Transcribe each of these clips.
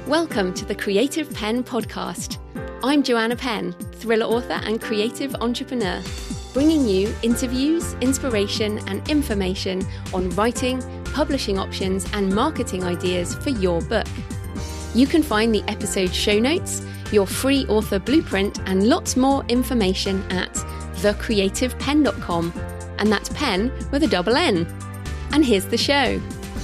Welcome to the Creative Penn podcast. I'm Joanna Penn, thriller author and creative entrepreneur, bringing you interviews, inspiration, and information on writing, publishing options, and marketing ideas for your book. You can find the episode show notes, your free author blueprint, and lots more information at thecreativepenn.com. And that's pen with a double N. And here's the show.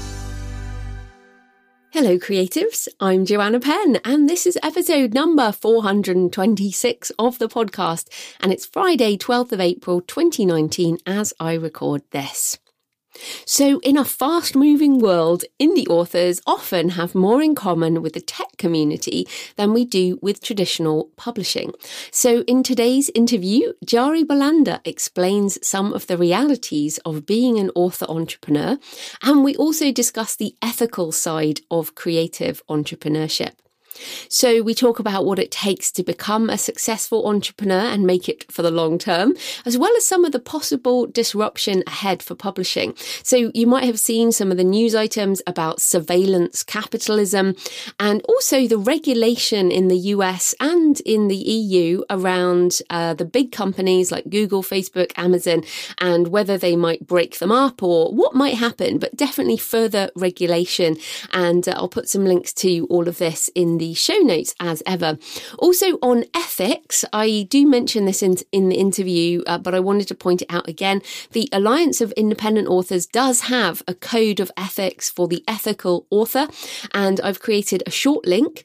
Hello creatives, I'm Joanna Penn and this is episode number 426 of the podcast, and it's Friday 12th of April 2019 as I record this. So in a fast-moving world, indie authors often have more in common with the tech community than we do with traditional publishing. So in today's interview, Jari Bolander explains some of the realities of being an author entrepreneur, and we also discuss the ethical side of creative entrepreneurship. So we talk about what it takes to become a successful entrepreneur and make it for the long term, as well as some of the possible disruption ahead for publishing. So you might have seen some of the news items about surveillance capitalism and also the regulation in the US and in the EU around the big companies like Google, Facebook, Amazon, and whether they might break them up or what might happen, but definitely further regulation. And I'll put some links to all of this in the show notes as ever. Also on ethics, I do mention this in the interview, but I wanted to point it out again. The Alliance of Independent Authors does have a code of ethics for the ethical author, and I've created a short link,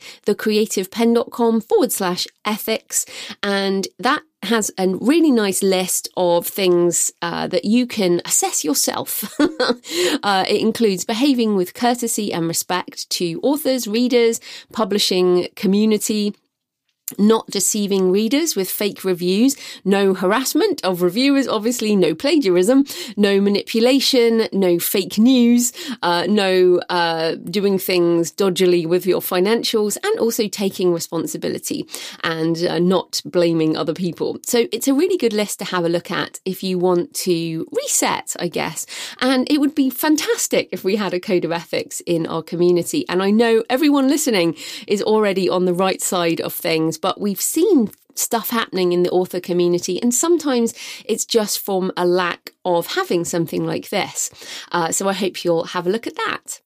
thecreativepenn.com/ethics, and that has a really nice list of things that you can assess yourself. It includes behaving with courtesy and respect to authors, readers, publishing community, not deceiving readers with fake reviews, no harassment of reviewers, obviously no plagiarism, no manipulation, no fake news, no doing things dodgily with your financials, and also taking responsibility and not blaming other people. So it's a really good list to have a look at if you want to reset, I guess. And it would be fantastic if we had a code of ethics in our community. And I know everyone listening is already on the right side of things, but we've seen stuff happening in the author community, and sometimes it's just from a lack of having something like this. So I hope you'll have a look at that.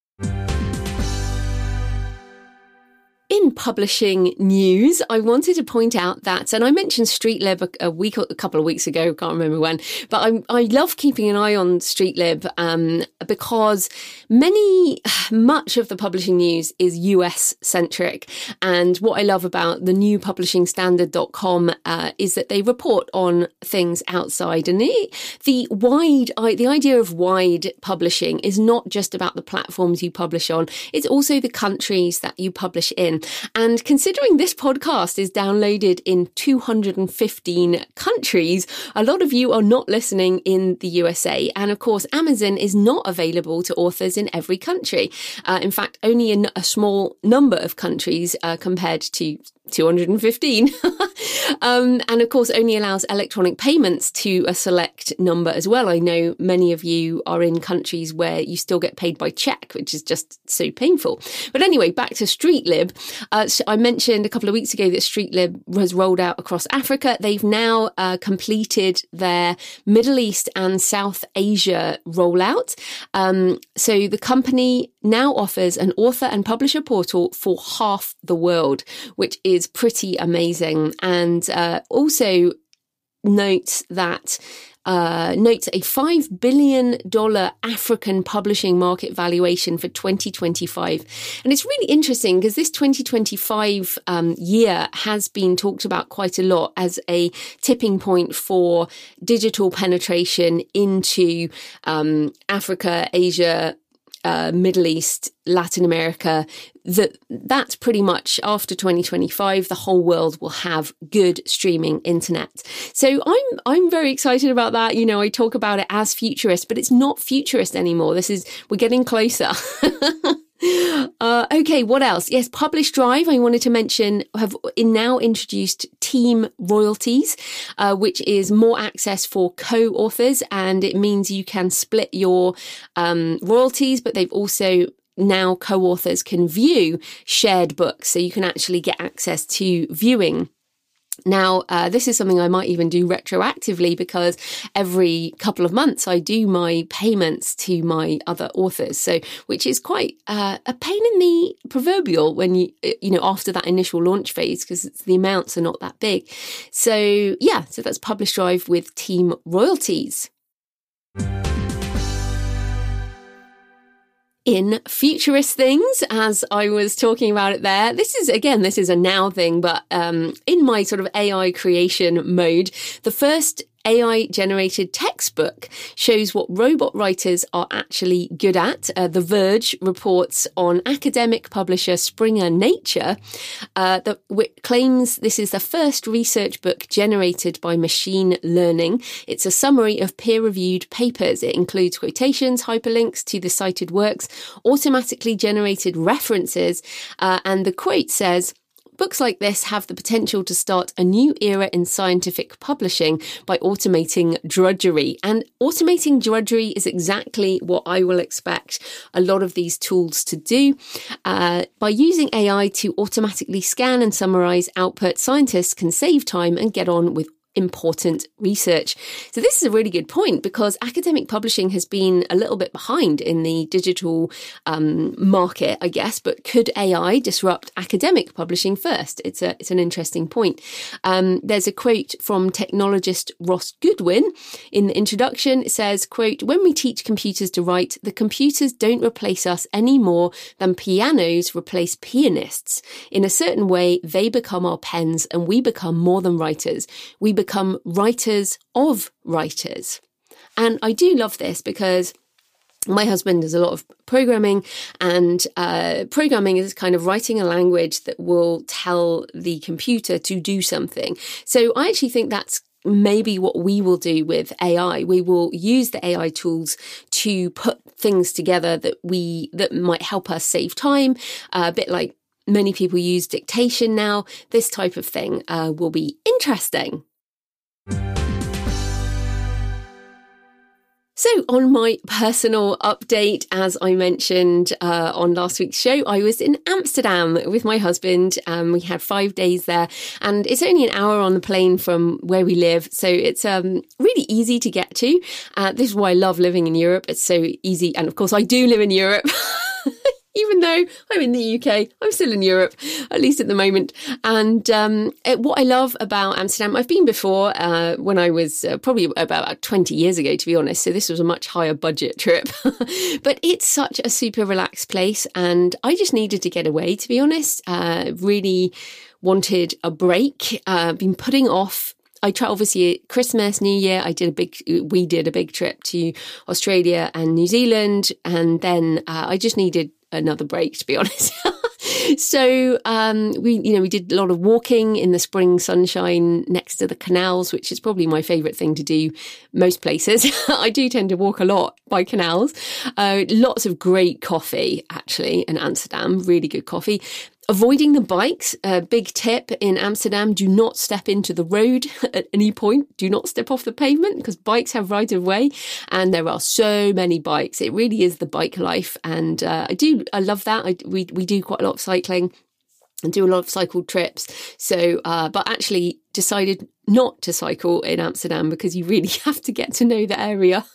In publishing news, I wanted to point out that, and I mentioned StreetLib a couple of weeks ago, can't remember when, but I love keeping an eye on StreetLib because much of the publishing news is US centric. And what I love about the new publishingstandard.com is that they report on things outside. And the idea of wide publishing is not just about the platforms you publish on, it's also the countries that you publish in. And considering this podcast is downloaded in 215 countries, a lot of you are not listening in the USA. And of course, Amazon is not available to authors in every country. In fact, only in a small number of countries compared to 215. And of course, only allows electronic payments to a select number as well. I know many of you are in countries where you still get paid by check, which is just so painful. But anyway, back to StreetLib. I mentioned a couple of weeks ago that StreetLib was rolled out across Africa. They've now completed their Middle East and South Asia rollout. So the company now offers an author and publisher portal for half the world, which is pretty amazing. And also notes a $5 billion African publishing market valuation for 2025. And it's really interesting because this 2025 year has been talked about quite a lot as a tipping point for digital penetration into Africa, Asia, Middle East, Latin America. That's pretty much after 2025, the whole world will have good streaming internet. So I'm very excited about that. You know, I talk about it as futurist, but it's not futurist anymore. We're getting closer. Okay, what else? Yes, Publish Drive, I wanted to mention, have now introduced team royalties, which is more access for co-authors, and it means you can split your royalties, but they've also now co-authors can view shared books. So you can actually get access to viewing. Now, this is something I might even do retroactively, because every couple of months I do my payments to my other authors. So, which is quite a pain in the proverbial when after that initial launch phase, because the amounts are not that big. So yeah, so that's Publish Drive with Team Royalties. In futurist things, as I was talking about it there, this is a now thing, but in my sort of AI creation mode, the first AI-generated textbook shows what robot writers are actually good at. The Verge reports on academic publisher Springer Nature that claims this is the first research book generated by machine learning. It's a summary of peer-reviewed papers. It includes quotations, hyperlinks to the cited works, automatically generated references, and the quote says, "Books like this have the potential to start a new era in scientific publishing by automating drudgery." And automating drudgery is exactly what I will expect a lot of these tools to do. By using AI to automatically scan and summarize output, scientists can save time and get on with important research. So this is a really good point, because academic publishing has been a little bit behind in the digital market, I guess. But could AI disrupt academic publishing first? It's an interesting point. There's a quote from technologist Ross Goodwin in the introduction. It says, quote, "When we teach computers to write, the computers don't replace us any more than pianos replace pianists. In a certain way, they become our pens, and we become more than writers. We become writers of writers." And I do love this, because my husband does a lot of programming, and programming is kind of writing a language that will tell the computer to do something. So I actually think that's maybe what we will do with AI. We will use the AI tools to put things together that might help us save time, a bit like many people use dictation now. This type of thing will be interesting. So on my personal update, as I mentioned on last week's show, I was in Amsterdam with my husband. We had 5 days there, and it's only an hour on the plane from where we live. So it's really easy to get to. This is why I love living in Europe. It's so easy. And of course, I do live in Europe. Even though I'm in the UK, I'm still in Europe, at least at the moment. And what I love about Amsterdam, I've been before when I was probably about 20 years ago, to be honest. So this was a much higher budget trip. But it's such a super relaxed place. And I just needed to get away, to be honest. Really wanted a break. Been putting off. I try, obviously, Christmas, New Year, we did a big trip to Australia and New Zealand. And then I just needed another break, to be honest. So we did a lot of walking in the spring sunshine next to the canals, which is probably my favourite thing to do most places. I do tend to walk a lot by canals. Lots of great coffee, actually, in Amsterdam. Really good coffee. Avoiding the bikes, a big tip in Amsterdam, do not step into the road at any point. Do not step off the pavement, because bikes have right of way, and there are so many bikes. It really is the bike life, and I love that. We do quite a lot of cycling and do a lot of cycle trips. So, but actually decided not to cycle in Amsterdam, because you really have to get to know the area.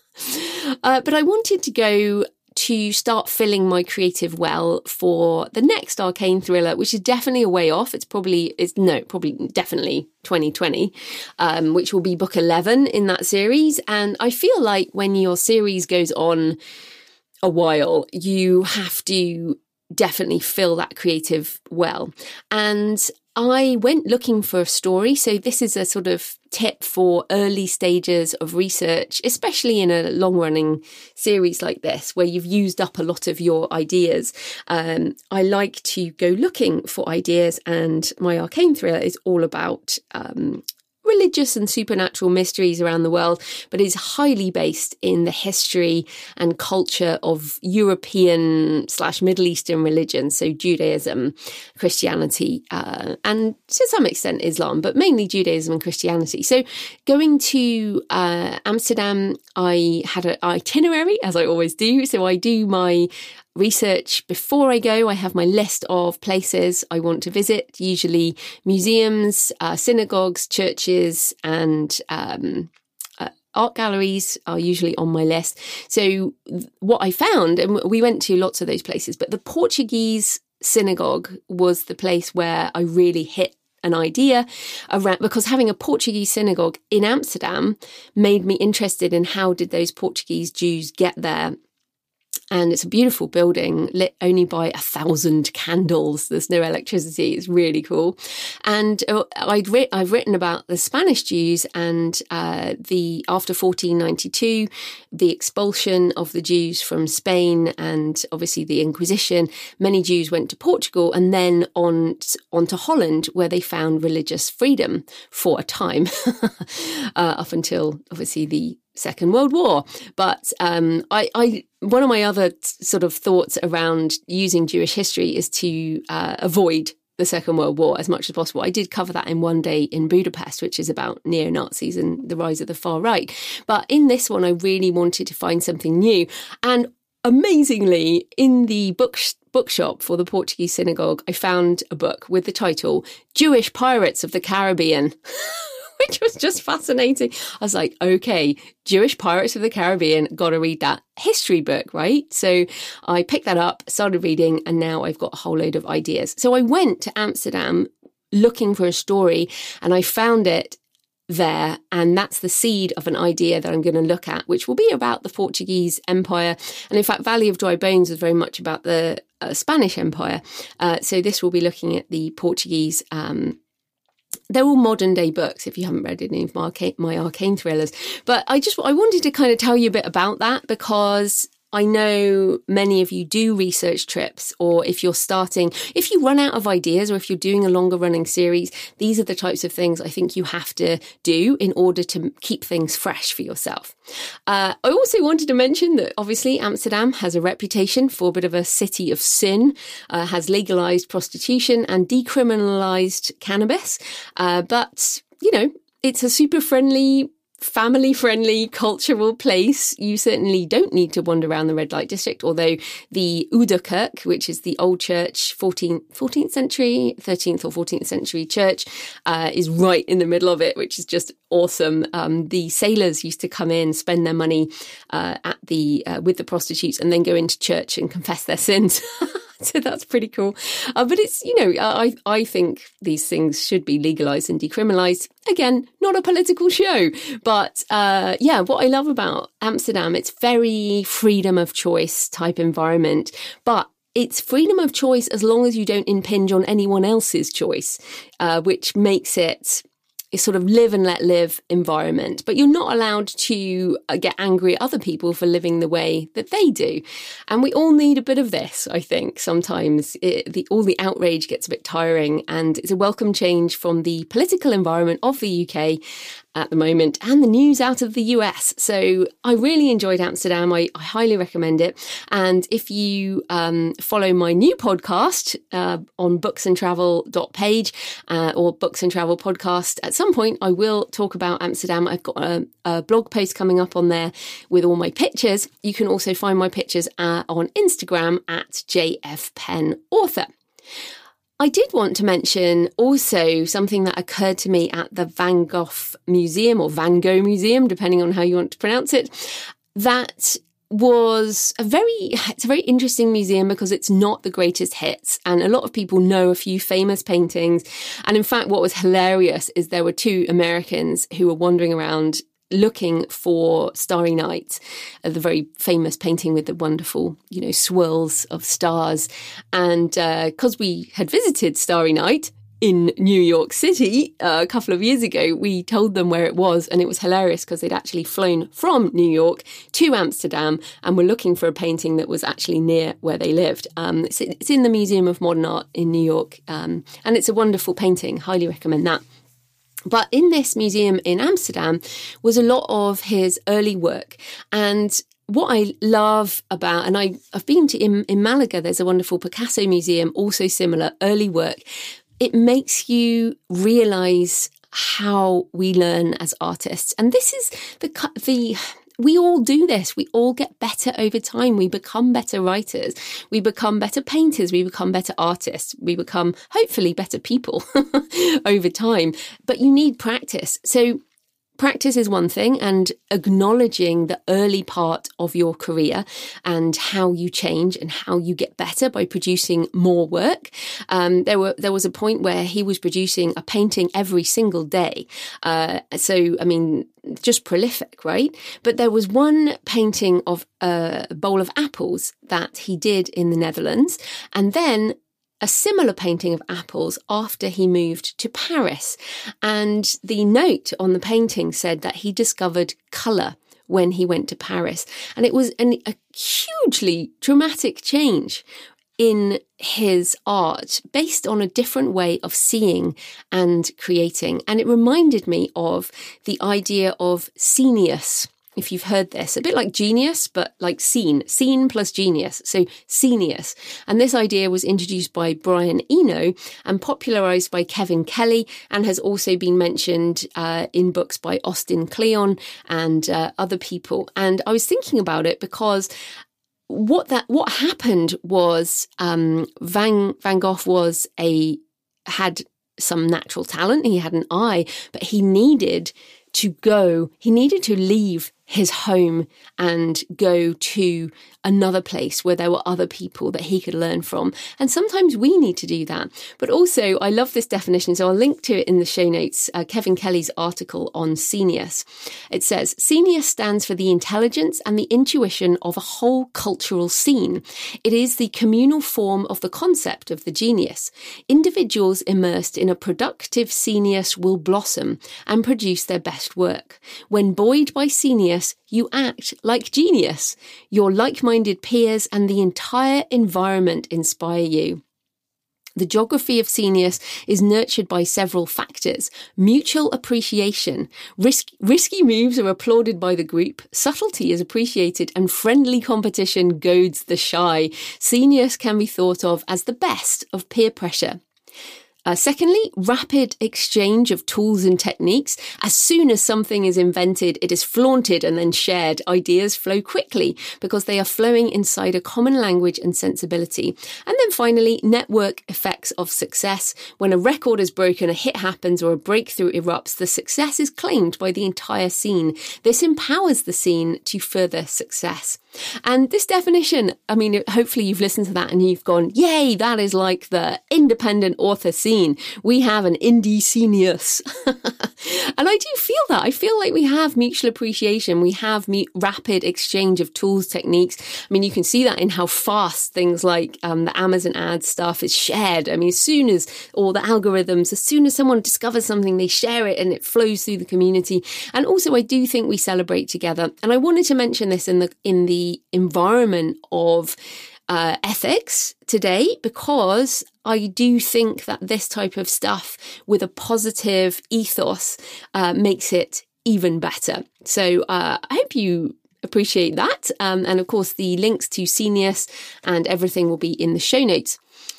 But I wanted to go to start filling my creative well for the next arcane thriller, which is definitely a way off. Probably definitely 2020, which will be book 11 in that series. And I feel like when your series goes on a while, you have to definitely fill that creative well. And I went looking for a story. So this is a sort of tip for early stages of research, especially in a long-running series like this, where you've used up a lot of your ideas. I like to go looking for ideas, and my arcane thriller is all about religious and supernatural mysteries around the world, but is highly based in the history and culture of European / Middle Eastern religions, so Judaism, Christianity, and to some extent Islam, but mainly Judaism and Christianity. So going to Amsterdam, I had an itinerary, as I always do. So I do my research before I go. I have my list of places I want to visit, usually museums, synagogues, churches, and art galleries are usually on my list. So what I found, and we went to lots of those places, but the Portuguese synagogue was the place where I really hit an idea around, because having a Portuguese synagogue in Amsterdam made me interested in how did those Portuguese Jews get there. And it's a beautiful building lit only by 1,000 candles. There's no electricity. It's really cool. And I've written about the Spanish Jews and after 1492, the expulsion of the Jews from Spain and obviously the Inquisition. Many Jews went to Portugal and then on to Holland, where they found religious freedom for a time, up until obviously the Second World War. But one of my other sort of thoughts around using Jewish history is to avoid the Second World War as much as possible. I did cover that in One Day in Budapest, which is about neo-Nazis and the rise of the far right. But in this one, I really wanted to find something new. And amazingly, in the bookshop for the Portuguese synagogue, I found a book with the title Jewish Pirates of the Caribbean. Which was just fascinating. I was like, okay, Jewish Pirates of the Caribbean, got to read that history book, right? So I picked that up, started reading, and now I've got a whole load of ideas. So I went to Amsterdam looking for a story, and I found it there. And that's the seed of an idea that I'm going to look at, which will be about the Portuguese Empire. And in fact, Valley of Dry Bones was very much about the Spanish Empire. So this will be looking at the Portuguese they're all modern day books if you haven't read any of my arcane thrillers. But I wanted to kind of tell you a bit about that, because I know many of you do research trips, or if you run out of ideas, or if you're doing a longer running series, these are the types of things I think you have to do in order to keep things fresh for yourself. I also wanted to mention that obviously Amsterdam has a reputation for a bit of a city of sin, has legalized prostitution and decriminalized cannabis. But, it's a super friendly, family-friendly, cultural place. You certainly don't need to wander around the red light district, although the Ouderkerk, which is the old church, 13th or 14th century church, is right in the middle of it, which is just awesome. The sailors used to come in, spend their money with the prostitutes, and then go into church and confess their sins. So that's pretty cool. But it's, I think these things should be legalized and decriminalized. Again, not a political show. But what I love about Amsterdam, it's very freedom of choice type environment. But it's freedom of choice as long as you don't impinge on anyone else's choice, which makes it a sort of live and let live environment. But you're not allowed to get angry at other people for living the way that they do. And we all need a bit of this, I think. Sometimes all the outrage gets a bit tiring, and it's a welcome change from the political environment of the UK at the moment and the news out of the US. So I really enjoyed Amsterdam. I highly recommend it. And if you follow my new podcast on booksandtravel.page or Books and Travel podcast, at some point I will talk about Amsterdam. I've got a blog post coming up on there with all my pictures. You can also find my pictures on Instagram at JFPennAuthor. I did want to mention also something that occurred to me at the Van Gogh Museum, or Van Gogh Museum, depending on how you want to pronounce it. That was it's a very interesting museum because it's not the greatest hits. And a lot of people know a few famous paintings. And in fact, what was hilarious is there were two Americans who were wandering around looking for Starry Night, the very famous painting with the wonderful, swirls of stars. And because we had visited Starry Night in New York City a couple of years ago, we told them where it was, and it was hilarious because they'd actually flown from New York to Amsterdam and were looking for a painting that was actually near where they lived. It's in the Museum of Modern Art in New York, and it's a wonderful painting. Highly recommend that. But in this museum in Amsterdam was a lot of his early work. And what I love about, and I've been to in Malaga, there's a wonderful Picasso museum, also similar, early work. It makes you realise how we learn as artists. And this is we all do this. We all get better over time. We become better writers. We become better painters. We become better artists. We become, hopefully, better people over time. But you need practice. So practice is one thing, and acknowledging the early part of your career and how you change and how you get better by producing more work. There was a point where he was producing a painting every single day. Just prolific, right? But there was one painting of a bowl of apples that he did in the Netherlands, and then a similar painting of apples after he moved to Paris. And the note on the painting said that he discovered colour when he went to Paris. And it was a hugely dramatic change in his art based on a different way of seeing and creating. And it reminded me of the idea of scenius. If you've heard this, a bit like genius, but like scene plus genius. So scenius. And this idea was introduced by Brian Eno and popularized by Kevin Kelly, and has also been mentioned in books by Austin Kleon and other people. And I was thinking about it because what happened was Van Gogh had some natural talent. He had an eye, but he needed to leave his home and go to another place where there were other people that he could learn from. And sometimes we need to do that. But also, I love this definition, so I'll link to it in the show notes, Kevin Kelly's article on Scenius. It says, Scenius stands for the intelligence and the intuition of a whole cultural scene. It is the communal form of the concept of the genius. Individuals immersed in a productive Scenius will blossom and produce their best work. When buoyed by Scenius, you act like genius. Your like-minded peers and the entire environment inspire you. The geography of Scenius is nurtured by several factors. Mutual appreciation. Risky moves are applauded by the group. Subtlety is appreciated and friendly competition goads the shy. Scenius can be thought of as the best of peer pressure. Secondly, rapid exchange of tools and techniques. As soon as something is invented, it is flaunted and then shared. Ideas flow quickly because they are flowing inside a common language and sensibility. And then finally, network effects of success. When a record is broken, a hit happens, or a breakthrough erupts, the success is claimed by the entire scene. This empowers the scene to further success. And this definition, I mean, hopefully you've listened to that and you've gone, yay, that is like the independent author scene. We have an indie scenius. And I do feel that. I feel like we have mutual appreciation. We have rapid exchange of tools, techniques. I mean, you can see that in how fast things like the Amazon ads stuff is shared. I mean, as soon as someone discovers something, they share it and it flows through the community. And also, I do think we celebrate together. And I wanted to mention this in the environment of ethics today, because I do think that this type of stuff with a positive ethos makes it even better. So I hope you appreciate that. And of course, the links to Scenius and everything will be in the show notes.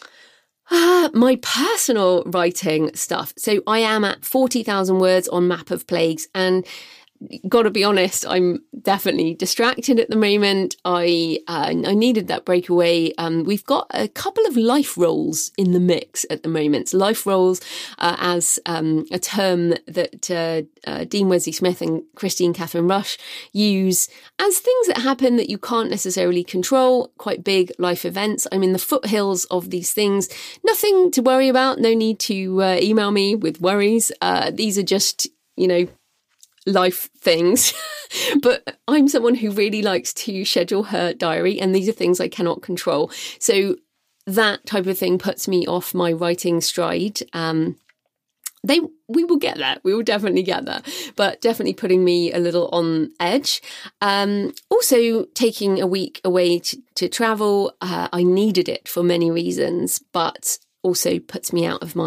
My personal writing stuff. So I am at 40,000 words on Map of Plagues, and got to be honest, I'm definitely distracted at the moment. I needed that breakaway. We've got a couple of life roles in the mix at the moment. Life roles as a term that Dean Wesley Smith and Christine Catherine Rush use as things that happen that you can't necessarily control, quite big life events. I'm in the foothills of these things. Nothing to worry about. No need to email me with worries. These are just, life things. But I'm someone who really likes to schedule her diary, and these are things I cannot control. So that type of thing puts me off my writing stride. We will get there. We will definitely get there, but definitely putting me a little on edge. Also taking a week away to travel. I needed it for many reasons, but also puts me out of my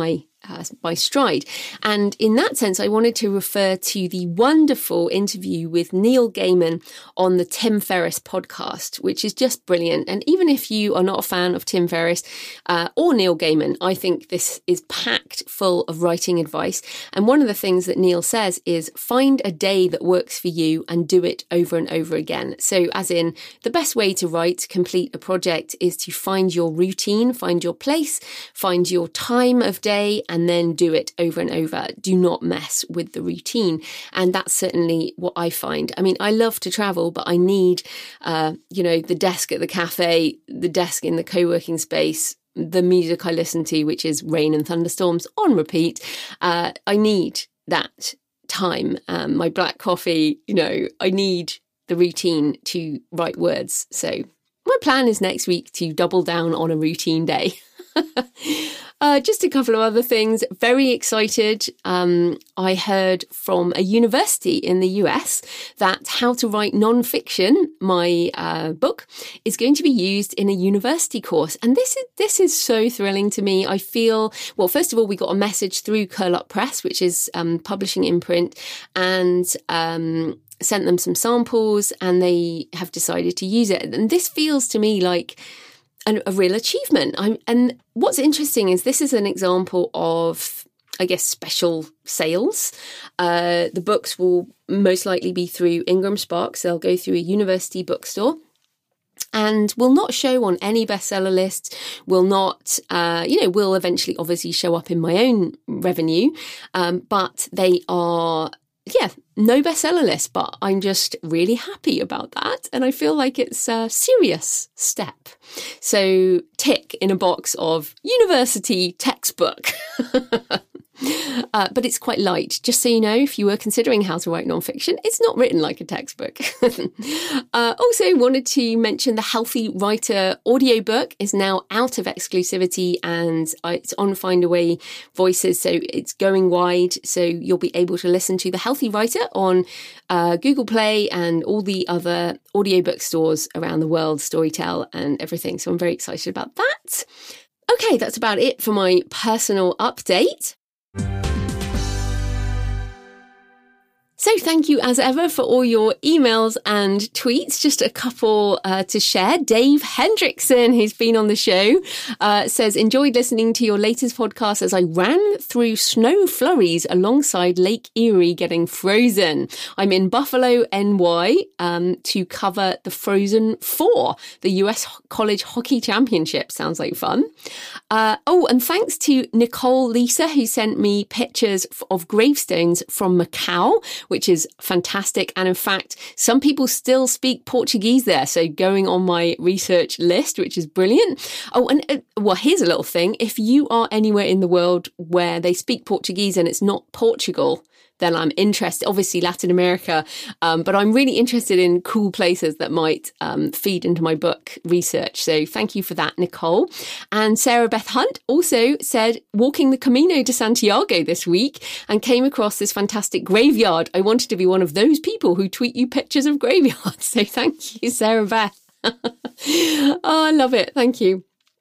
by Stride. And in that sense, I wanted to refer to the wonderful interview with Neil Gaiman on the Tim Ferriss podcast, which is just brilliant. And even if you are not a fan of Tim Ferriss or Neil Gaiman, I think this is packed full of writing advice. And one of the things that Neil says is find a day that works for you and do it over and over again. So as in, the best way to write, complete a project is to find your routine, find your place, find your time of day, and then do it over and over. Do not mess with the routine. And that's certainly what I find. I mean, I love to travel, but I need, the desk at the cafe, the desk in the co-working space, the music I listen to, which is Rain and Thunderstorms on repeat. I need that time. My black coffee, I need the routine to write words. So my plan is next week to double down on a routine day. Just a couple of other things. Very excited. I heard from a university in the US that How to Write Nonfiction, my book, is going to be used in a university course. And this is so thrilling to me. I feel, well, first of all, we got a message through Curl Up Press, which is publishing in print, and sent them some samples, and they have decided to use it. And this feels to me like a real achievement. And what's interesting is this is an example of, I guess, special sales. The books will most likely be through Ingram Sparks. They'll go through a university bookstore and will not show on any bestseller lists, will not, will eventually obviously show up in my own revenue. But they are, no bestseller list, but I'm just really happy about that. And I feel like it's a serious step. So tick in a box of university textbook. But it's quite light. Just so you know, if you were considering how to write nonfiction, it's not written like a textbook. Also wanted to mention the Healthy Writer audiobook is now out of exclusivity, and it's on Findaway Voices, so it's going wide. So you'll be able to listen to the Healthy Writer on Google Play and all the other audiobook stores around the world, Storytel and everything. So I'm very excited about that. Okay, that's about it for my personal update. So thank you as ever for all your emails and tweets. Just a couple to share. Dave Hendrickson, who's been on the show, says, enjoyed listening to your latest podcast as I ran through snow flurries alongside Lake Erie getting frozen. I'm in Buffalo, NY, to cover the Frozen Four, the US College Hockey Championship. Sounds like fun. And thanks to Nicole Lisa, who sent me pictures of gravestones from Macau, which is fantastic. And in fact, some people still speak Portuguese there. So going on my research list, which is brilliant. Oh, and here's a little thing. If you are anywhere in the world where they speak Portuguese and it's not Portugal, then I'm interested, obviously Latin America, but I'm really interested in cool places that might feed into my book research. So thank you for that, Nicole. And Sarah Beth Hunt also said, walking the Camino de Santiago this week and came across this fantastic graveyard. I wanted to be one of those people who tweet you pictures of graveyards. So thank you, Sarah Beth. Oh, I love it. Thank you.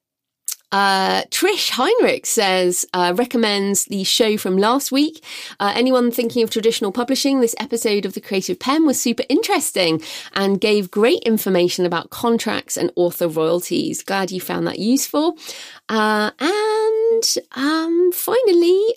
Trish Heinrich says, recommends the show from last week. Anyone thinking of traditional publishing, this episode of The Creative Pen was super interesting and gave great information about contracts and author royalties. Glad you found that useful. And finally,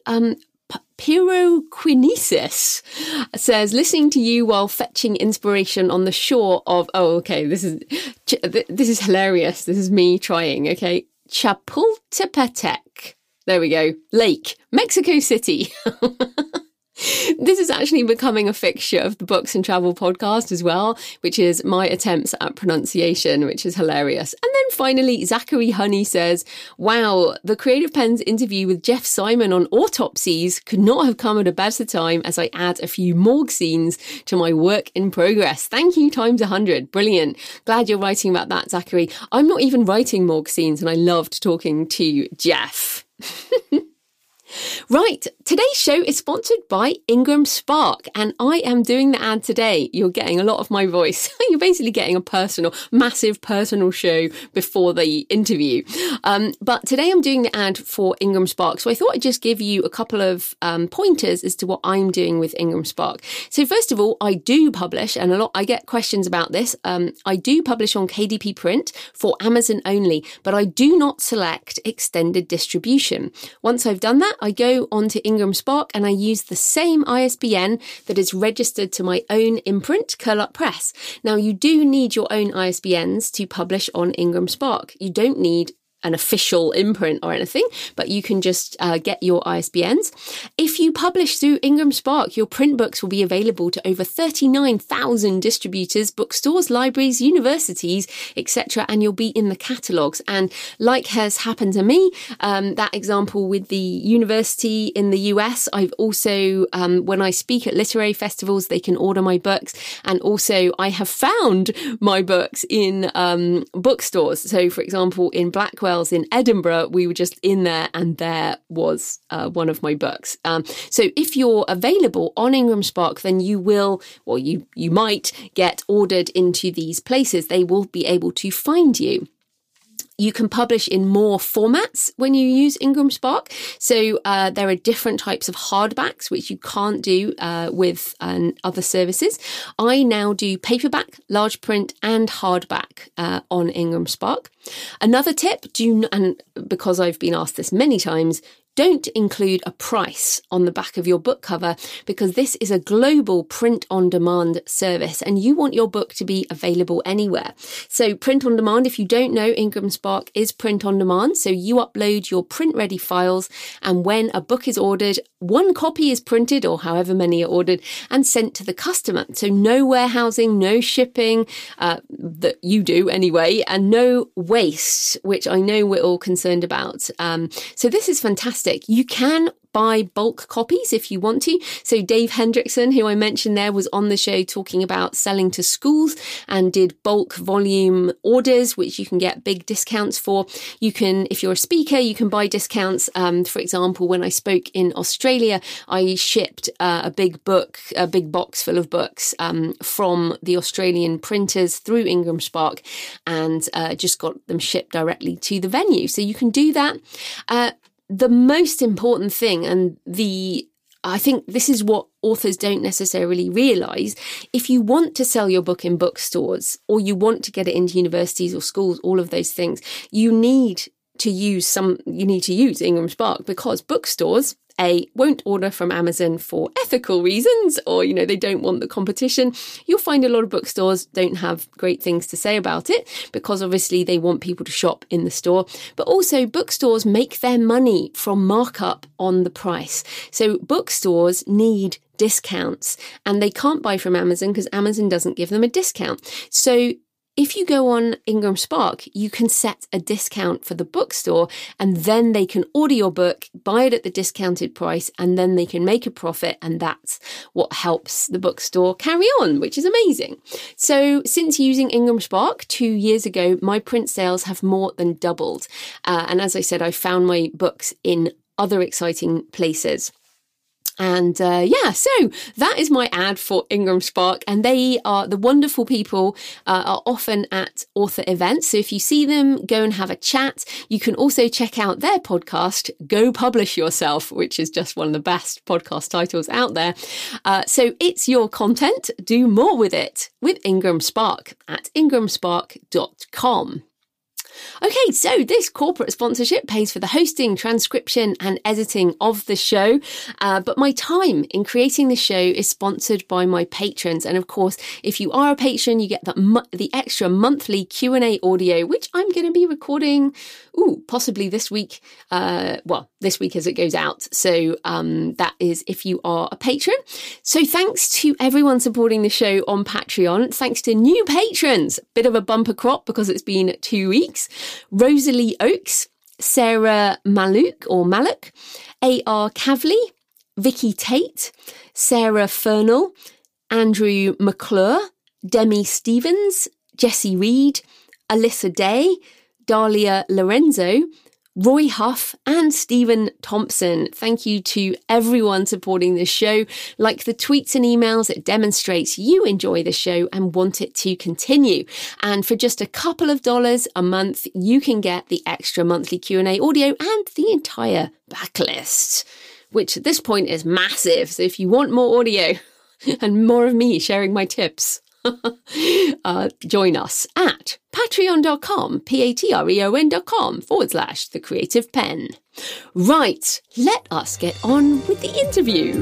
Pyroquinesis says, listening to you while fetching inspiration on the shore of, this is hilarious. This is me trying, okay. Chapultepec. There we go. Lake, Mexico City. This is actually becoming a fixture of the Books and Travel podcast as well, which is my attempts at pronunciation, which is hilarious. And then finally, Zachary Honey says, wow, the Creative Pen's interview with Jeff Simon on autopsies could not have come at a better time as I add a few morgue scenes to my work in progress. Thank you times 100. Brilliant. Glad you're writing about that, Zachary. I'm not even writing morgue scenes and I loved talking to Jeff. Right, today's show is sponsored by Ingram Spark, and I am doing the ad today. You're getting a lot of my voice. You're basically getting a massive personal show before the interview. But today I'm doing the ad for Ingram Spark. So I thought I'd just give you a couple of pointers as to what I'm doing with Ingram Spark. So first of all, I do publish, and I get questions about this. I do publish on KDP Print for Amazon only, but I do not select extended distribution. Once I've done that, I go onto Ingram Spark and I use the same ISBN that is registered to my own imprint, Curl Up Press. Now, you do need your own ISBNs to publish on Ingram Spark. You don't need an official imprint or anything, but you can just get your ISBNs. If you publish through Ingram Spark, your print books will be available to over 39,000 distributors, bookstores, libraries, universities, etc., and you'll be in the catalogues. And like has happened to me, that example with the university in the US, I've also, when I speak at literary festivals, they can order my books. And also I have found my books in bookstores. So for example, in Blackwell, in Edinburgh, we were just in there and there was one of my books. So if you're available on Ingram Spark, then you might get ordered into these places. They will be able to find you. You can publish in more formats when you use Ingram Spark. So there are different types of hardbacks, which you can't do with other services. I now do paperback, large print and hardback on Ingram Spark. Another tip, and because I've been asked this many times, don't include a price on the back of your book cover, because this is a global print-on-demand service and you want your book to be available anywhere. So print-on-demand, if you don't know, Ingram Spark is print-on-demand. So you upload your print-ready files, and when a book is ordered, one copy is printed, or however many are ordered, and sent to the customer. So no warehousing, no shipping, that you do anyway, and no waste, which I know we're all concerned about. So this is fantastic. You can buy bulk copies if you want to. So Dave Hendrickson, who I mentioned there, was on the show talking about selling to schools and did bulk volume orders, which you can get big discounts for. You can, if you're a speaker, you can buy discounts. For example, when I spoke in Australia, I shipped a big box full of books from the Australian printers through Ingram Spark, and just got them shipped directly to the venue. So you can do that. The most important thing, and I think this is what authors don't necessarily realise, if you want to sell your book in bookstores or you want to get it into universities or schools, all of those things, you need to use Ingram Spark, because bookstores won't order from Amazon for ethical reasons, or, they don't want the competition. You'll find a lot of bookstores don't have great things to say about it, because obviously they want people to shop in the store. But also bookstores make their money from markup on the price. So bookstores need discounts, and they can't buy from Amazon because Amazon doesn't give them a discount. So if you go on Ingram Spark, you can set a discount for the bookstore, and then they can order your book, buy it at the discounted price, and then they can make a profit. And that's what helps the bookstore carry on, which is amazing. So since using Ingram Spark 2 years ago, my print sales have more than doubled. And as I said, I found my books in other exciting places. And so that is my ad for Ingram Spark, and they are the wonderful people, are often at author events. So if you see them, go and have a chat. You can also check out their podcast, Go Publish Yourself, which is just one of the best podcast titles out there. So it's your content. Do more with it with Ingram Spark at ingramspark.com. Okay, so this corporate sponsorship pays for the hosting, transcription and editing of the show, but my time in creating the show is sponsored by my patrons. And of course, if you are a patron, you get the extra monthly Q&A audio, which I'm going to be recording, possibly this week. This week as it goes out. So that is if you are a patron. So thanks to everyone supporting the show on Patreon. Thanks to new patrons. Bit of a bumper crop because it's been 2 weeks. Rosalie Oakes, Sarah Maluk, A.R. Kavley, Vicky Tate, Sarah Fernall, Andrew McClure, Demi Stevens, Jessie Reed, Alyssa Day, Dahlia Lorenzo, Roy Huff and Stephen Thompson. Thank you to everyone supporting this show. Like the tweets and emails, it demonstrates you enjoy the show and want it to continue. And for just a couple of dollars a month, you can get the extra monthly Q&A audio and the entire backlist, which at this point is massive. So if you want more audio and more of me sharing my tips, join us at patreon.com, patreon.com/The Creative Pen. Right, let us get on with the interview.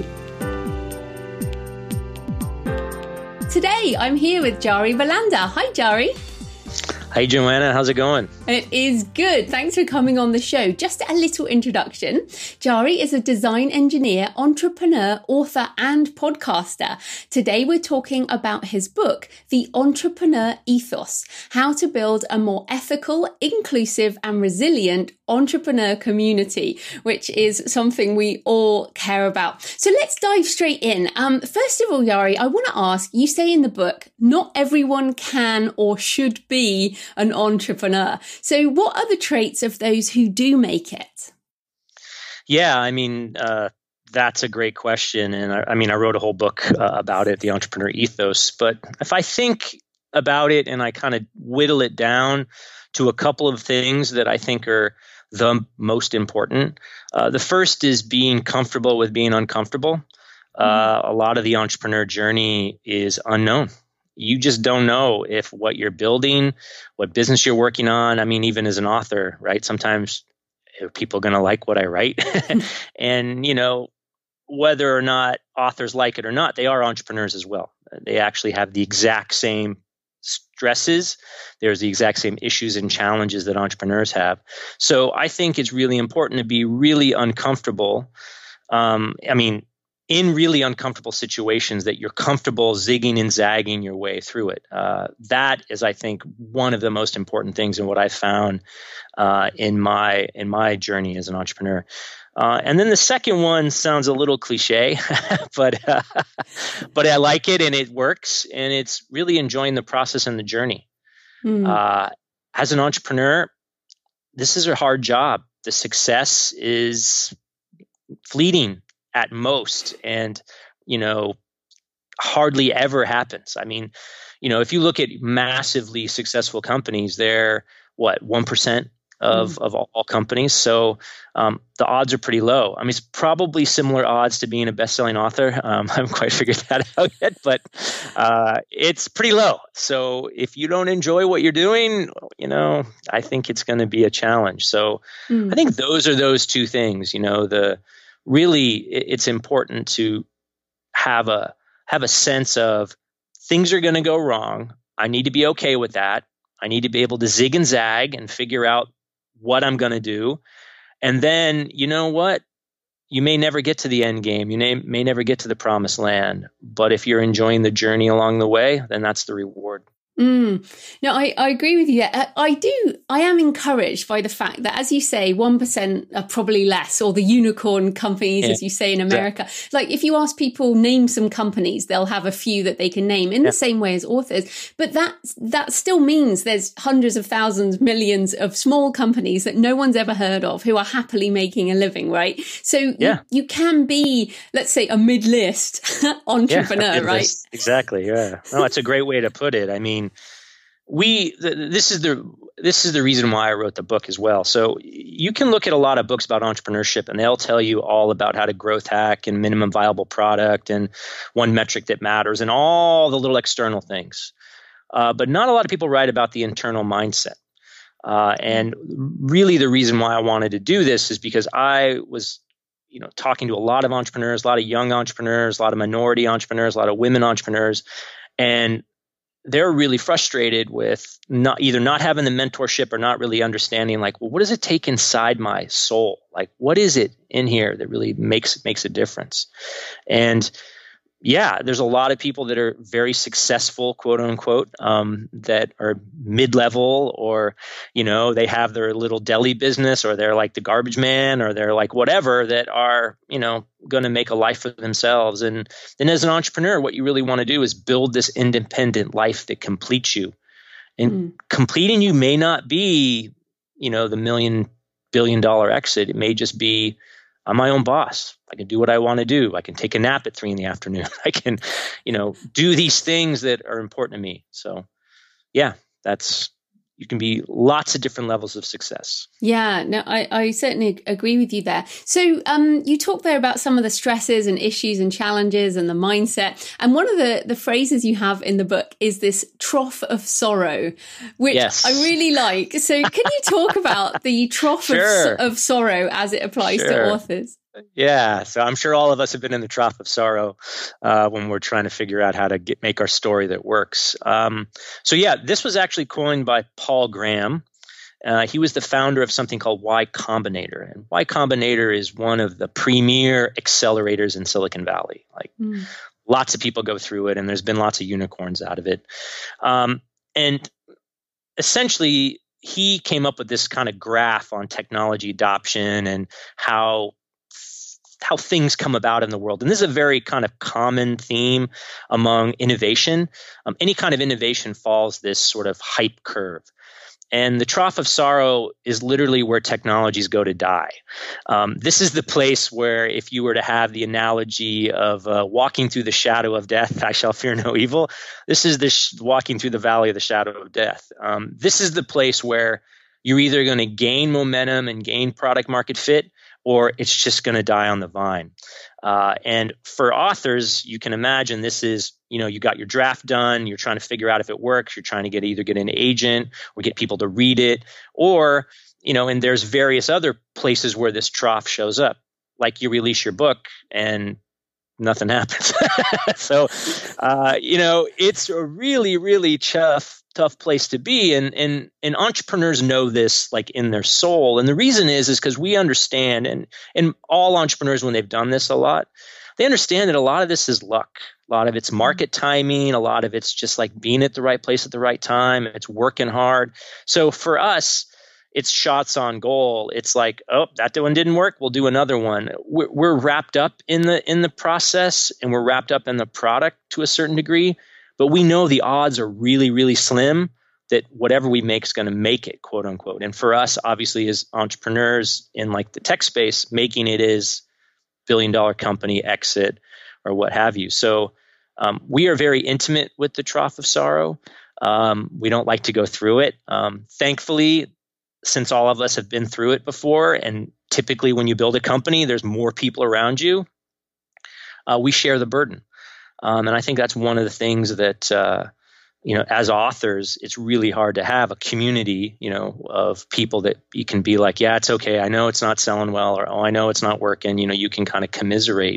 Today, I'm here with Jari Valanda. Hi, Jari. Hey, Joanna. How's it going? It is good. Thanks for coming on the show. Just a little introduction. Jari is a design engineer, entrepreneur, author, and podcaster. Today, we're talking about his book, The Entrepreneur Ethos: How to Build a More Ethical, Inclusive, and Resilient Entrepreneur Community, which is something we all care about. So let's dive straight in. First of all, Jari, I want to ask, you say in the book, not everyone can or should be an entrepreneur. So what are the traits of those who do make it? Yeah, I mean, that's a great question. And I wrote a whole book about it, The Entrepreneur Ethos. But if I think about it and I kind of whittle it down to a couple of things that I think are the most important, the first is being comfortable with being uncomfortable. A lot of the entrepreneur journey is unknown. You just don't know if what you're building, what business you're working on. I mean, even as an author, right? Sometimes are people going to like what I write? And, whether or not authors like it or not, they are entrepreneurs as well. They actually have the exact same stresses. There's the exact same issues and challenges that entrepreneurs have. So I think it's really important to be really uncomfortable. In really uncomfortable situations, that you're comfortable zigging and zagging your way through it. That is, I think, one of the most important things in what I found in my journey as an entrepreneur. And then the second one sounds a little cliche, but I like it and it works, and it's really enjoying the process and the journey. As an entrepreneur, this is a hard job. The success is fleeting at most, and hardly ever happens. I mean, if you look at massively successful companies, they're 1% of all companies. So the odds are pretty low. I mean, it's probably similar odds to being a best-selling author. I haven't quite figured that out yet, but it's pretty low. So if you don't enjoy what you're doing, I think it's going to be a challenge. So I think those two things. It's important to have a sense of things are going to go wrong. I need to be okay with that. I need to be able to zig and zag and figure out what I'm going to do. And then, you know what? You may never get to the end game. You may never get to the promised land. But if you're enjoying the journey along the way, then that's the reward. No, I agree with you. I am encouraged by the fact that, as you say, 1% are probably less, or the unicorn companies, as you say in America. Like if you ask people, name some companies, they'll have a few that they can name in the same way as authors. But that still means there's hundreds of thousands, millions of small companies that no one's ever heard of who are happily making a living, right? So you can be, let's say, a mid-list entrepreneur, right? Exactly. Yeah. No, it's a great way to put it. I mean, this is the reason why I wrote the book as well. So you can look at a lot of books about entrepreneurship, and they'll tell you all about how to growth hack and minimum viable product and one metric that matters and all the little external things. But not a lot of people write about the internal mindset. And really the reason why I wanted to do this is because I was talking to a lot of entrepreneurs, a lot of young entrepreneurs, a lot of minority entrepreneurs, a lot of women entrepreneurs, and they're really frustrated with not having the mentorship or not really understanding, like, well, what does it take inside my soul? Like, what is it in here that really makes a difference? And there's a lot of people that are very successful, quote unquote, that are mid-level, or, they have their little deli business, or they're like the garbage man, or they're like whatever, that are, going to make a life for themselves. And then as an entrepreneur, what you really want to do is build this independent life that completes you. And completing you may not be, the $1 million billion-dollar exit. It may just be, I'm my own boss. I can do what I want to do. I can take a nap at 3 PM. I can, do these things that are important to me. So yeah, you can be lots of different levels of success. Yeah, no, I certainly agree with you there. So you talked there about some of the stresses and issues and challenges and the mindset. And one of the phrases you have in the book is this trough of sorrow, which I really like. So can you talk about the trough of sorrow as it applies to authors? Yeah, so I'm sure all of us have been in the trough of sorrow when we're trying to figure out how to make our story that works. This was actually coined by Paul Graham. He was the founder of something called Y Combinator. And Y Combinator is one of the premier accelerators in Silicon Valley. Lots of people go through it, and there's been lots of unicorns out of it. And essentially, he came up with this kind of graph on technology adoption and how things come about in the world. And this is a very kind of common theme among innovation. Any kind of innovation follows this sort of hype curve. And the trough of sorrow is literally where technologies go to die. This is the place where, if you were to have the analogy of walking through the shadow of death, I shall fear no evil. This is walking through the valley of the shadow of death. This is the place where you're either going to gain momentum and gain product market fit, or it's just going to die on the vine. And for authors, you can imagine this is, you got your draft done, you're trying to figure out if it works, you're trying to either get an agent or get people to read it, or, and there's various other places where this trough shows up, like you release your book and nothing happens. So, it's a really, really tough place to be. And entrepreneurs know this like in their soul. And the reason is because we understand, and all entrepreneurs, when they've done this a lot, they understand that a lot of this is luck. A lot of it's market timing. A lot of it's just like being at the right place at the right time. It's working hard. So for us, it's shots on goal. It's like, oh, that one didn't work. We'll do another one. We're wrapped up in the process, and we're wrapped up in the product to a certain degree. But we know the odds are really, really slim that whatever we make is going to make it, quote unquote. And for us, obviously, as entrepreneurs in like the tech space, making it is billion-dollar company exit or what have you. So we are very intimate with the trough of sorrow. We don't like to go through it. Thankfully, since all of us have been through it before, and typically when you build a company, there's more people around you, we share the burden. And I think that's one of the things that, as authors, it's really hard to have a community, of people that you can be like, yeah, it's okay. I know it's not selling well, or, oh, I know it's not working. You can kind of commiserate,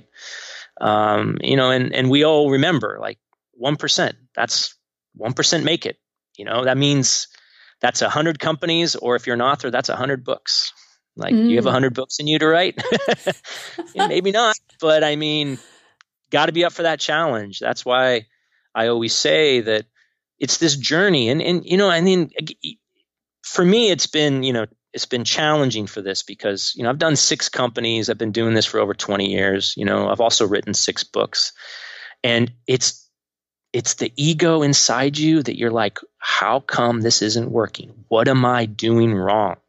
and we all remember like 1%, that's 1% make it, that means that's 100 companies, or if you're an author, that's 100 books. Like, do you have 100 books in you to write? Maybe not, but I mean, got to be up for that challenge. That's why I always say that it's this journey. And for me, it's been challenging for this because, I've done 6 companies. I've been doing this for over 20 years. I've also written 6 books, and it's the ego inside you that you're like, how come this isn't working? What am I doing wrong?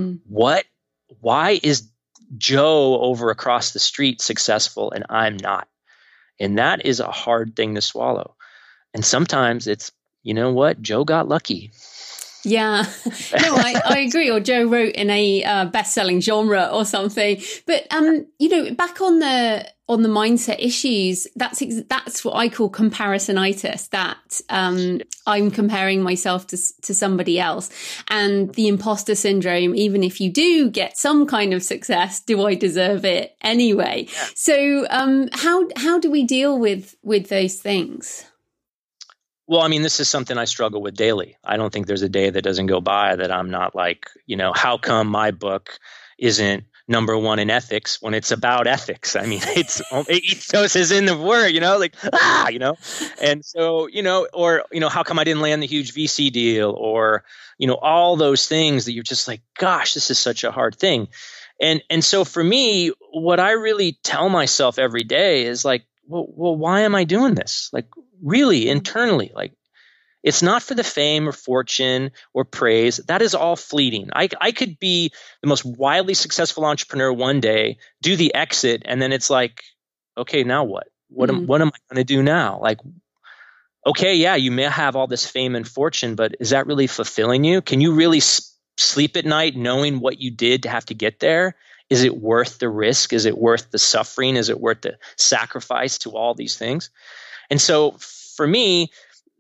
Why is Joe over across the street successful and I'm not? And that is a hard thing to swallow. And sometimes it's, Joe got lucky. Yeah, no, I agree. Or Joe wrote in a best-selling genre or something. But back on the mindset issues, that's what I call comparisonitis. That I'm comparing myself to somebody else, and the imposter syndrome. Even if you do get some kind of success, do I deserve it anyway? Yeah. So how do we deal with those things? Well, I mean, this is something I struggle with daily. I don't think there's a day that doesn't go by that I'm not like, how come my book isn't number one in ethics when it's about ethics? I mean, ethos is in the word, and so, or, how come I didn't land the huge VC deal, or, all those things that you're just like, gosh, this is such a hard thing. And so for me, what I really tell myself every day is like, well, why am I doing this? Like, really internally, like, It's not for the fame or fortune or praise. That is all fleeting. I could be the most wildly successful entrepreneur one day, do the exit, and then it's like, okay, now what? What am I going to do now? Like, okay, yeah, you may have all this fame and fortune, but is that really fulfilling you? Can you really sleep at night knowing what you did to have to get there? Is it worth the risk? Is it worth the suffering? Is it worth the sacrifice to all these things? And so for me,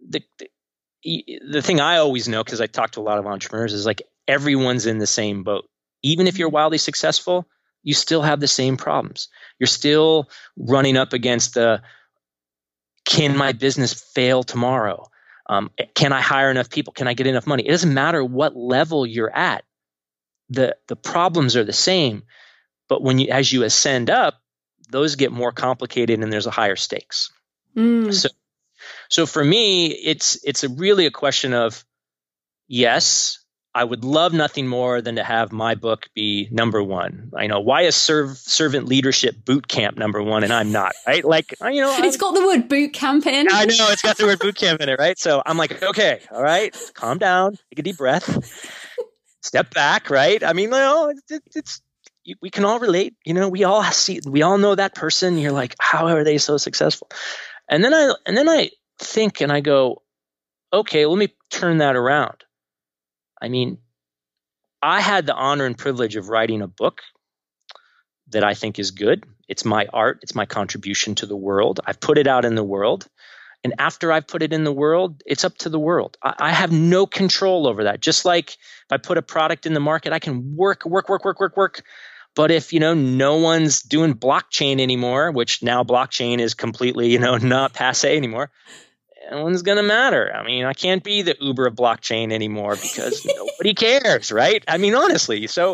the thing I always know, because I talk to a lot of entrepreneurs, is like everyone's in the same boat. Even if you're wildly successful, you still have the same problems. You're still running up against can my business fail tomorrow? Can I hire enough people? Can I get enough money? It doesn't matter what level you're at. The problems are the same, but as you ascend up, those get more complicated and there's a higher stakes. So for me, it's really a question of, yes, I would love nothing more than to have my book be number one. I know, why is servant leadership boot camp number one and I'm not, right? Like, it's got the word boot camp in. I know it's got the word boot camp in it, right? So I'm like, okay, all right, calm down, take a deep breath, step back, right? I mean, we can all relate. We all know that person. You're like, how are they so successful? And then I think and I go, okay, let me turn that around. I mean, I had the honor and privilege of writing a book that I think is good. It's my art. It's my contribution to the world. I've put it out in the world. And after I've put it in the world, it's up to the world. I have no control over that. Just like if I put a product in the market, I can work. But if, no one's doing blockchain anymore, which now blockchain is completely, not passe anymore, no one's going to matter. I mean, I can't be the Uber of blockchain anymore because nobody cares, right? I mean, honestly. So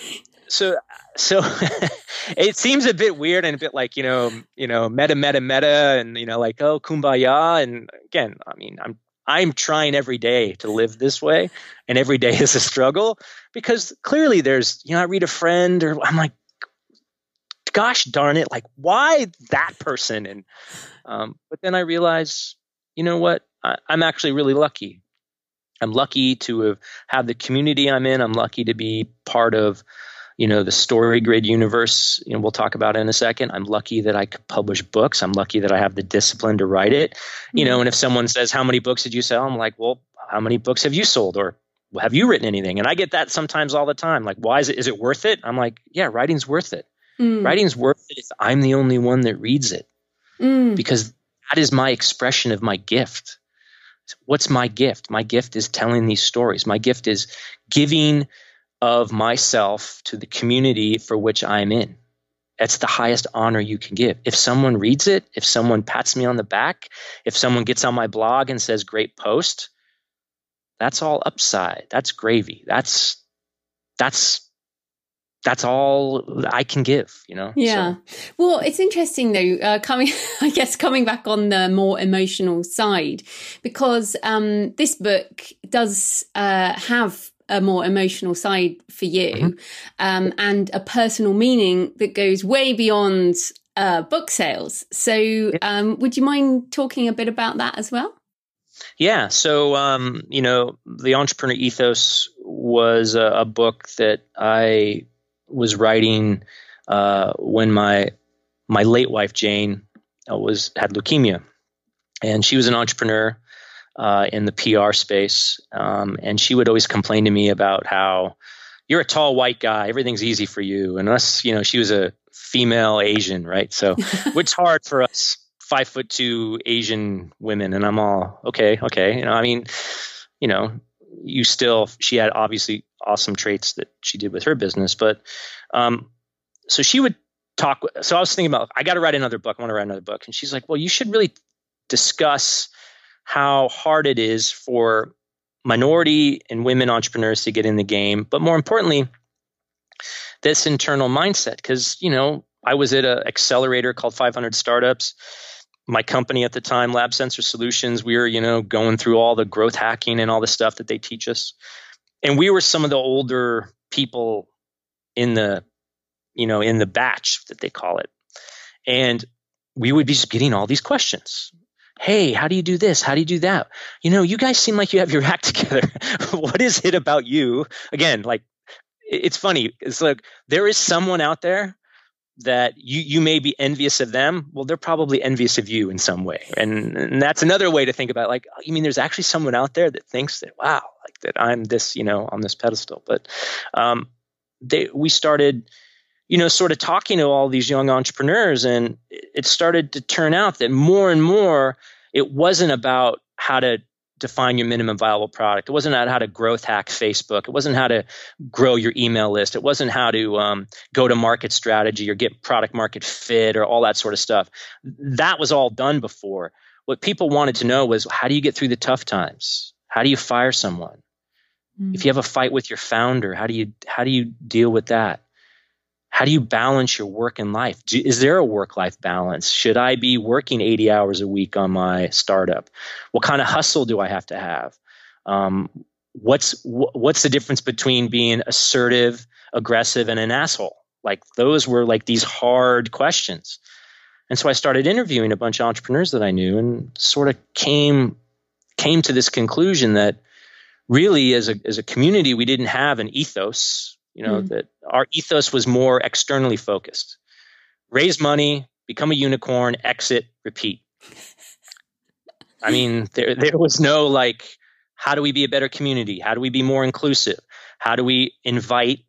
it seems a bit weird and a bit like, meta, and, like, oh, kumbaya. And again, I mean, I'm trying every day to live this way, and every day is a struggle because clearly there's, I read a friend or I'm like, gosh darn it, like, why that person? And, but then I realize, you know what? I'm actually really lucky. I'm lucky to have the community I'm in. I'm lucky to be part of, the StoryGrid universe. We'll talk about it in a second. I'm lucky that I could publish books. I'm lucky that I have the discipline to write it. And if someone says, how many books did you sell? I'm like, well, how many books have you sold? Or have you written anything? And I get that sometimes all the time. Like, why is it worth it? I'm like, yeah, writing's worth it. Writing's worth it if I'm the only one that reads it. Because that is my expression of my gift. What's my gift? My gift is telling these stories. My gift is giving of myself to the community for which I'm in. That's the highest honor you can give. If someone reads it, if someone pats me on the back, if someone gets on my blog and says, great post, that's all upside. That's gravy. That's all I can give, Yeah. So. Well, it's interesting though, coming back on the more emotional side, because this book does have a more emotional side for you, and a personal meaning that goes way beyond book sales. So would you mind talking a bit about that as well? Yeah. So, The Entrepreneur Ethos was a book that I was writing when my late wife Jane had leukemia, and she was an entrepreneur in the PR space, and she would always complain to me about how you're a tall white guy, everything's easy for you, and us, she was a female Asian, right? So it's hard for us 5'2" Asian women, and I'm all okay. She had obviously awesome traits that she did with her business, but so she would talk. So I was thinking about, I got to write another book. I want to write another book. And she's like, well, you should really discuss how hard it is for minority and women entrepreneurs to get in the game. But more importantly, this internal mindset, because, I was at an accelerator called 500 Startups. My company at the time, Lab Sensor Solutions, we were, going through all the growth hacking and all the stuff that they teach us. And we were some of the older people in the batch that they call it. And we would be just getting all these questions. Hey, how do you do this? How do you do that? You guys seem like you have your act together. What is it about you? Again, like, it's funny. It's like there is someone out there that you may be envious of them. Well, they're probably envious of you in some way. And that's another way to think about it. Like, you mean there's actually someone out there that thinks that, wow, like that I'm this, on this pedestal. But we started, sort of talking to all these young entrepreneurs, and it started to turn out that more and more, it wasn't about how to define your minimum viable product. It wasn't how to growth hack Facebook. It wasn't how to grow your email list. It wasn't how to go to market strategy or get product market fit or all that sort of stuff. That was all done before. What people wanted to know was, how do you get through the tough times? How do you fire someone? If you have a fight with your founder, how do you deal with that? How do you balance your work and life? Is there a work-life balance? Should I be working 80 hours a week on my startup? What kind of hustle do I have to have? What's the difference between being assertive, aggressive, and an asshole? Like, those were like these hard questions. And so I started interviewing a bunch of entrepreneurs that I knew, and sort of came to this conclusion that really, as a community, we didn't have an ethos. That our ethos was more externally focused. Raise money, become a unicorn, exit, repeat. I mean, there was no like, how do we be a better community? How do we be more inclusive? How do we invite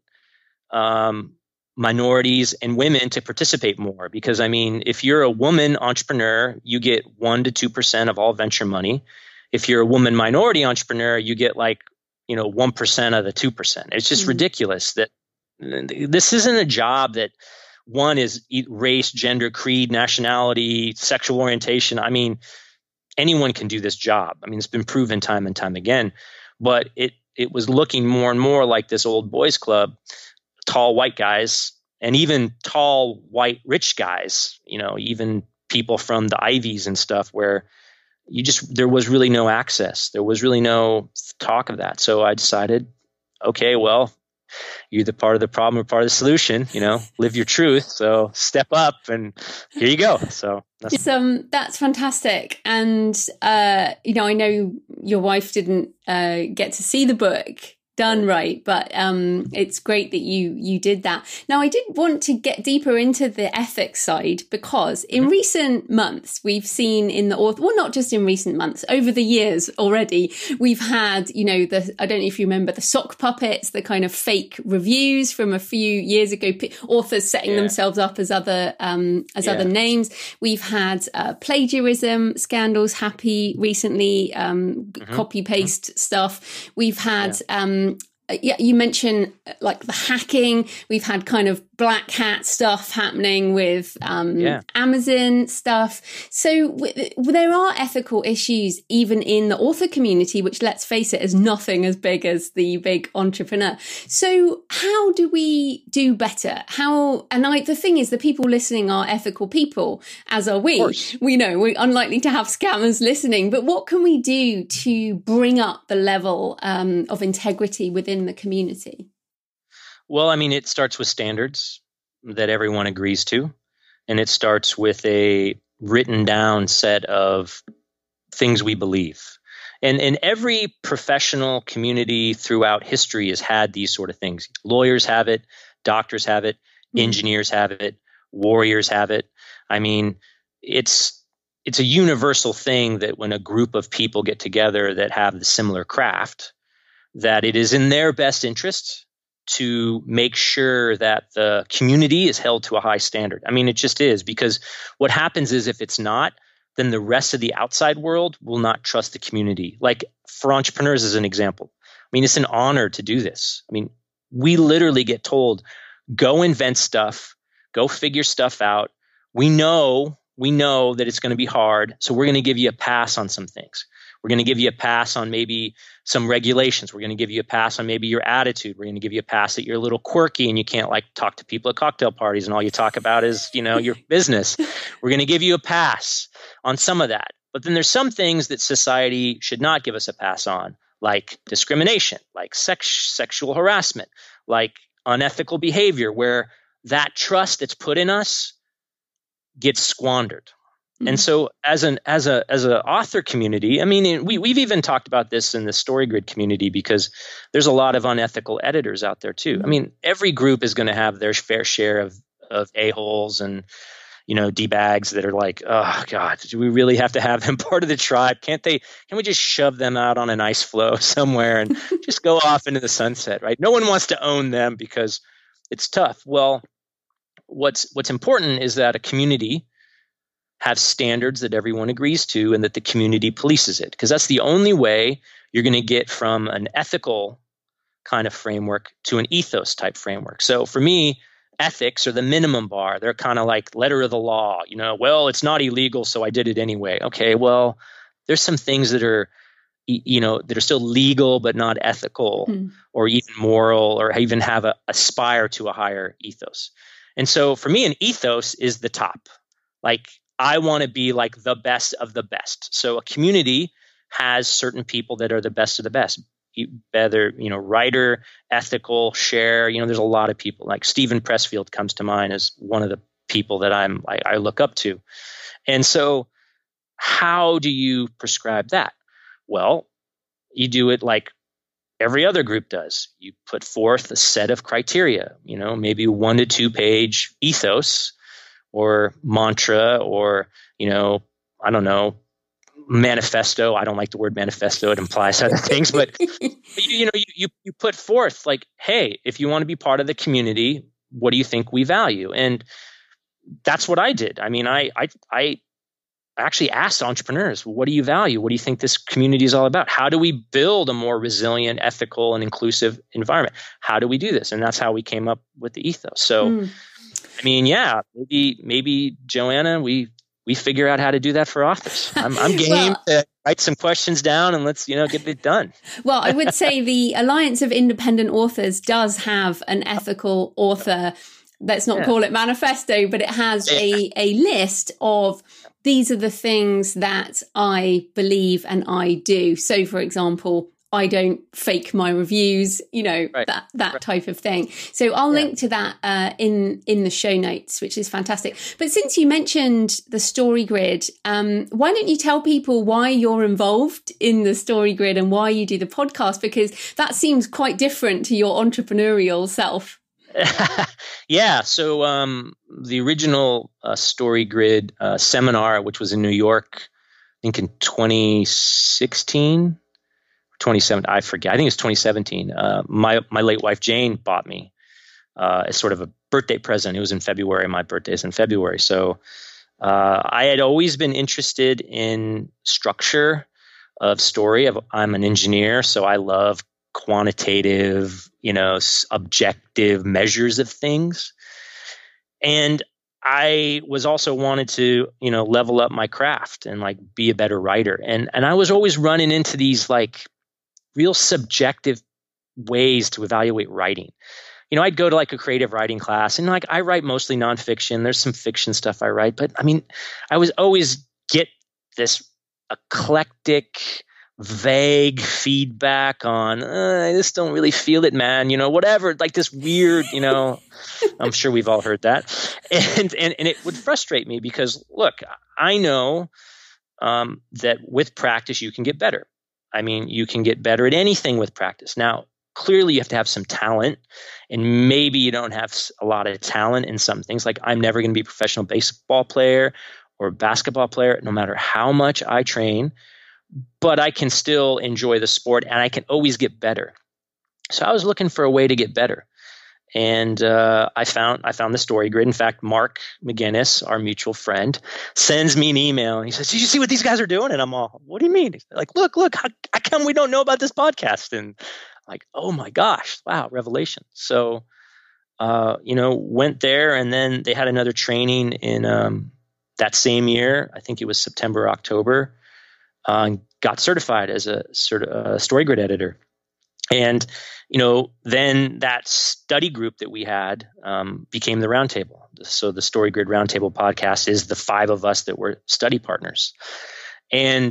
minorities and women to participate more? Because, I mean, if you're a woman entrepreneur, you get 1% to 2% of all venture money. If you're a woman minority entrepreneur, you get like 1% of the 2%. It's just ridiculous that this isn't a job that one is race, gender, creed, nationality, sexual orientation. I mean, anyone can do this job. I mean, it's been proven time and time again, but it was looking more and more like this old boys club, tall white guys, and even tall white rich guys, even people from the Ivies and stuff, where there was really no access. There was really no talk of that. So I decided, okay, well, you're the part of the problem or part of the solution, live your truth. So step up, and here you go. So that's fantastic. And, I know your wife didn't get to see the book done right, but it's great that you did that. Now, I did want to get deeper into the ethics side, because in recent months we've seen in the author, well, not just in recent months, over the years already, we've had I don't know if you remember the sock puppets, the kind of fake reviews from a few years ago, authors setting themselves up as other names. We've had plagiarism scandals happy recently, copy paste stuff. We've had you mentioned like the hacking. We've had kind of black hat stuff happening with Amazon stuff. So there are ethical issues even in the author community, which, let's face it, is nothing as big as the big entrepreneur. So how do we do better? The thing is, the people listening are ethical people, as are we. We know we're unlikely to have scammers listening, but what can we do to bring up the level of integrity within the community? Well, I mean, it starts with standards that everyone agrees to, and it starts with a written down set of things we believe. And every professional community throughout history has had these sort of things. Lawyers have it, doctors have it, engineers have it, warriors have it. I mean, it's a universal thing that when a group of people get together that have the similar craft, that it is in their best interest to make sure that the community is held to a high standard. I mean, it just is, because what happens is, if it's not, then the rest of the outside world will not trust the community. Like, for entrepreneurs as an example, I mean, it's an honor to do this. I mean, we literally get told, go invent stuff, go figure stuff out. We know that it's going to be hard, so we're going to give you a pass on some things. We're going to give you a pass on maybe some regulations. We're going to give you a pass on maybe your attitude. We're going to give you a pass that you're a little quirky and you can't like talk to people at cocktail parties and all you talk about is, your business. We're going to give you a pass on some of that. But then there's some things that society should not give us a pass on, like discrimination, like sexual harassment, like unethical behavior, where that trust that's put in us gets squandered. And so as an author community, I mean, we've even talked about this in the StoryGrid community because there's a lot of unethical editors out there too. I mean, every group is going to have their fair share of a-holes and, D-bags that are like, oh God, do we really have to have them part of the tribe? Can we just shove them out on an ice floe somewhere and just go off into the sunset, right? No one wants to own them because it's tough. Well, what's important is that a community have standards that everyone agrees to and that the community polices it, because that's the only way you're going to get from an ethical kind of framework to an ethos type framework. So for me, ethics are the minimum bar. They're kind of like letter of the law, well, it's not illegal, so I did it anyway. Okay, well, there's some things that are, that are still legal but not ethical or even moral or even have aspire to a higher ethos. And so for me, an ethos is the top. Like, I want to be like the best of the best. So a community has certain people that are the best of the best. Whether, writer, ethical, share, there's a lot of people. Like Stephen Pressfield comes to mind as one of the people that I look up to. And so how do you prescribe that? Well, you do it like every other group does. You put forth a set of criteria, maybe 1 to 2 page ethos or mantra or, I don't know, manifesto. I don't like the word manifesto. It implies other things, but you put forth like, hey, if you want to be part of the community, what do you think we value? And that's what I did. I mean, I actually asked entrepreneurs, what do you value? What do you think this community is all about? How do we build a more resilient, ethical, and inclusive environment? How do we do this? And that's how we came up with the ethos. So, I mean, yeah, maybe Joanna, we figure out how to do that for authors. I'm game to write some questions down and let's, get it done. Well, I would say the Alliance of Independent Authors does have an ethical author, let's not call it manifesto, but it has a list of these are the things that I believe and I do. So, for example, I don't fake my reviews, that type of thing. So I'll link to that in the show notes, which is fantastic. But since you mentioned the StoryGrid, why don't you tell people why you're involved in the StoryGrid and why you do the podcast? Because that seems quite different to your entrepreneurial self. Yeah. So the original StoryGrid seminar, which was in New York, I think in 2016, 2017, I forget. I think it's 2017. My late wife Jane bought me as sort of a birthday present. It was in February. My birthday is in February, so I had always been interested in structure of story. I'm an engineer, so I love quantitative, objective measures of things, and I was also wanted to, level up my craft and like be a better writer, and I was always running into these like real subjective ways to evaluate writing. I'd go to like a creative writing class and like I write mostly nonfiction. There's some fiction stuff I write, but I mean, I was always get this eclectic, vague feedback on, I just don't really feel it, man. Whatever, like this weird, I'm sure we've all heard that. And it would frustrate me because look, I know that with practice, you can get better. I mean, you can get better at anything with practice. Now, clearly you have to have some talent, and maybe you don't have a lot of talent in some things. Like I'm never going to be a professional baseball player or basketball player, no matter how much I train, but I can still enjoy the sport and I can always get better. So I was looking for a way to get better. And I found the StoryGrid. In fact, Mark McGinnis, our mutual friend, sends me an email and he says, "Did you see what these guys are doing?" And I'm all, "What do you mean?" He's like, look, how come we don't know about this podcast? And I'm like, oh my gosh, wow, revelation. So, went there, and then they had another training in that same year. I think it was September, October, got certified as a StoryGrid editor. And, then that study group that we had became the Roundtable. So the StoryGrid Roundtable podcast is the 5 of us that were study partners. And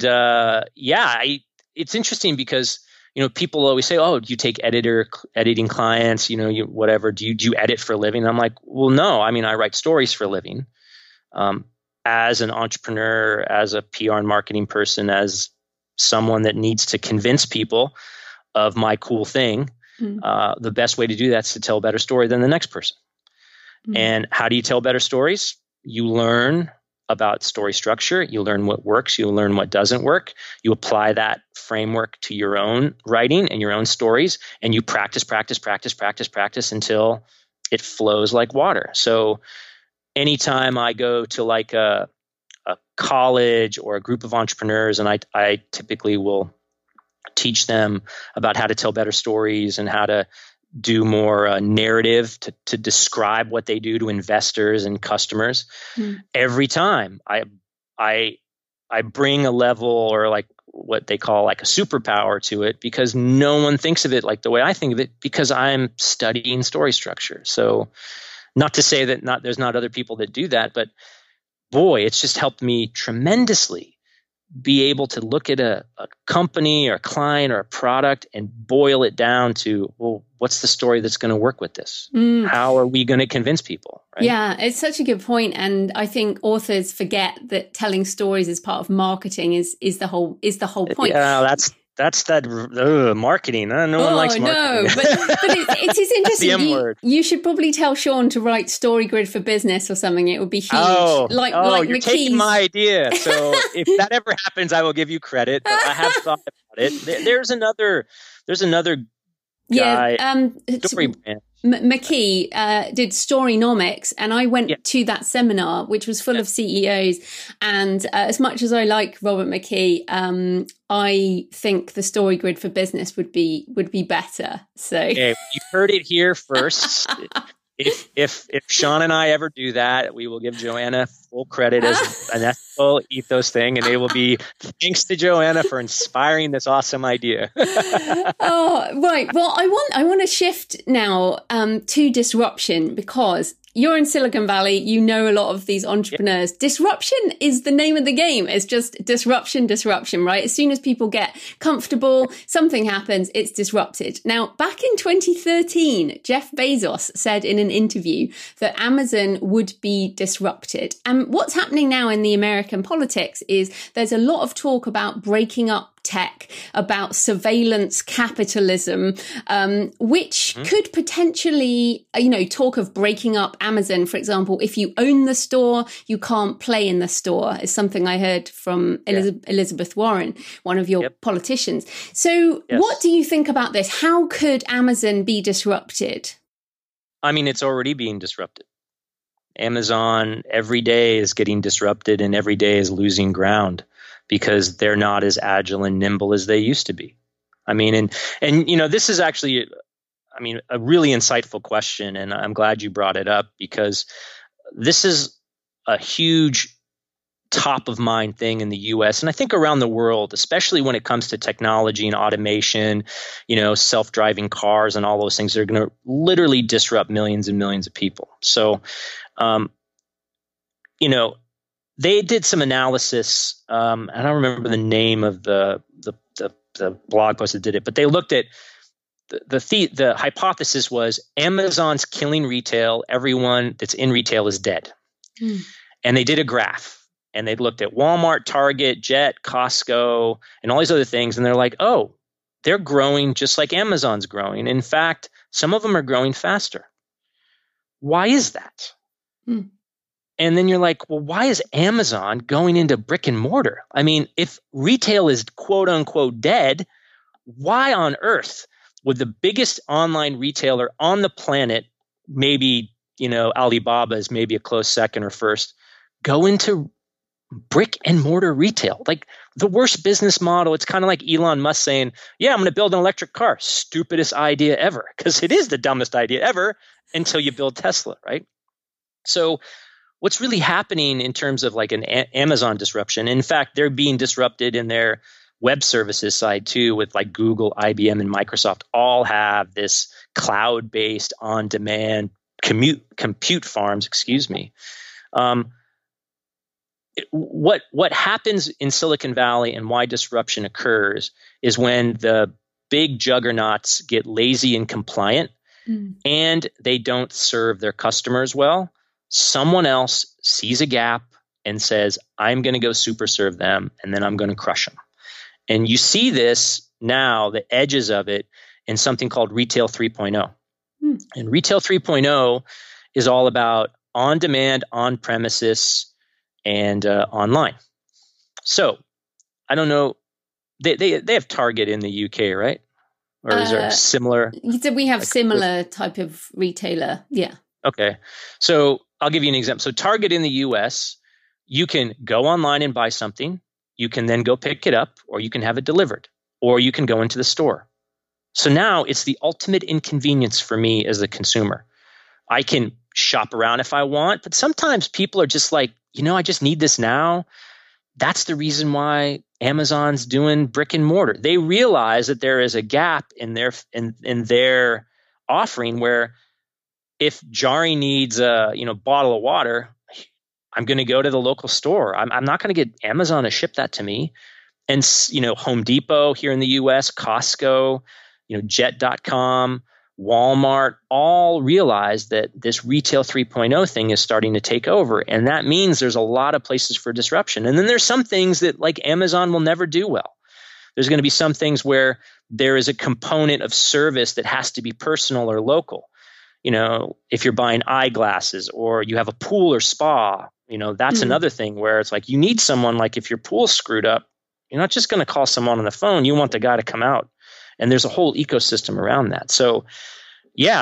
it's interesting because, people always say, "Oh, do you take editing clients? Whatever. Do you edit for a living?" And I'm like, well, no. I mean, I write stories for a living. I as an entrepreneur, as a PR and marketing person, as someone that needs to convince people of my cool thing, the best way to do that is to tell a better story than the next person. And how do you tell better stories? You learn about story structure. You learn what works. You learn what doesn't work. You apply that framework to your own writing and your own stories, and you practice until it flows like water. So anytime I go to like a college or a group of entrepreneurs, and I typically will teach them about how to tell better stories and how to do more narrative to describe what they do to investors and customers. Every time I bring a level, or like what they call like a superpower to it, because no one thinks of it like the way I think of it, because I'm studying story structure. So not to say that there's not other people that do that, but boy, it's just helped me tremendously be able to look at a company or a client or a product and boil it down to, well, what's the story that's going to work with this? How are we going to convince people? Right? Yeah, it's such a good point. And I think authors forget that telling stories as part of marketing is the whole point. Yeah, that's that marketing. No one likes marketing. No, but it is interesting. The M word. You should probably tell Sean to write StoryGrid for Business or something. It would be huge. Like you're taking my idea. So if that ever happens, I will give you credit. But I have thought about it. There's another guy. Story brand. McKee did Storynomics, and I went to that seminar, which was full of CEOs. And as much as I like Robert McKee, I think the StoryGrid for Business would be better. So you heard it here first. If Sean and I ever do that, we will give Joanna full credit as an ethical ethos thing, and it will be thanks to Joanna for inspiring this awesome idea. Oh, right. Well, I want to shift now to disruption, because you're in Silicon Valley. You know a lot of these entrepreneurs. Yep. Disruption is the name of the game. It's just disruption, right? As soon as people get comfortable, something happens, it's disrupted. Now, back in 2013, Jeff Bezos said in an interview that Amazon would be disrupted. And what's happening now in the American politics is there's a lot of talk about breaking up tech, about surveillance capitalism, which could potentially, talk of breaking up Amazon. For example, if you own the store, you can't play in the store, is something I heard from Elizabeth Warren, one of your politicians. So what do you think about this? How could Amazon be disrupted? I mean, it's already being disrupted. Amazon every day is getting disrupted, and every day is losing ground, because they're not as agile and nimble as they used to be. I mean, and this is actually, a really insightful question, and I'm glad you brought it up, because this is a huge top of mind thing in the US, and I think around the world, especially when it comes to technology and automation, self-driving cars and all those things. They're going to literally disrupt millions and millions of people. So, they did some analysis. I don't remember the name of the blog post that did it, but they looked at the hypothesis was Amazon's killing retail. Everyone that's in retail is dead. And they did a graph, and they looked at Walmart, Target, Jet, Costco, and all these other things. And they're like, oh, they're growing just like Amazon's growing. In fact, some of them are growing faster. Why is that? And then you're like, well, why is Amazon going into brick and mortar? I mean, if retail is quote unquote dead, why on earth would the biggest online retailer on the planet, maybe, Alibaba is maybe a close second or first, go into brick and mortar retail? Like the worst business model. It's kind of like Elon Musk saying, yeah, I'm going to build an electric car. Stupidest idea ever, because it is the dumbest idea ever until you build Tesla, right? So what's really happening in terms of like an Amazon disruption, in fact, they're being disrupted in their web services side too, with like Google, IBM, and Microsoft all have this cloud-based on-demand compute farms, What happens in Silicon Valley and why disruption occurs is when the big juggernauts get lazy and compliant and they don't serve their customers well. Someone else sees a gap and says, I'm going to go super serve them and then I'm going to crush them. And you see this now, the edges of it, in something called Retail 3.0. And Retail 3.0 is all about on-demand, on-premises, and online. So I don't know. They have Target in the UK, right? Or is there similar? We have similar type of retailer. Yeah. Okay. So I'll give you an example. So Target in the US, you can go online and buy something. You can then go pick it up, or you can have it delivered, or you can go into the store. So now it's the ultimate inconvenience for me as a consumer. I can shop around if I want, but sometimes people are just like, I just need this now. That's the reason why Amazon's doing brick and mortar. They realize that there is a gap in their offering where if Jari needs a bottle of water, I'm going to go to the local store. I'm not going to get Amazon to ship that to me. And Home Depot here in the US, Costco, Jet.com, Walmart, all realize that this Retail 3.0 thing is starting to take over. And that means there's a lot of places for disruption. And then there's some things that like Amazon will never do well. There's going to be some things where there is a component of service that has to be personal or local. If you're buying eyeglasses or you have a pool or spa, that's another thing where it's like you need someone, like if your pool's screwed up, you're not just going to call someone on the phone. You want the guy to come out. And there's a whole ecosystem around that. So, yeah,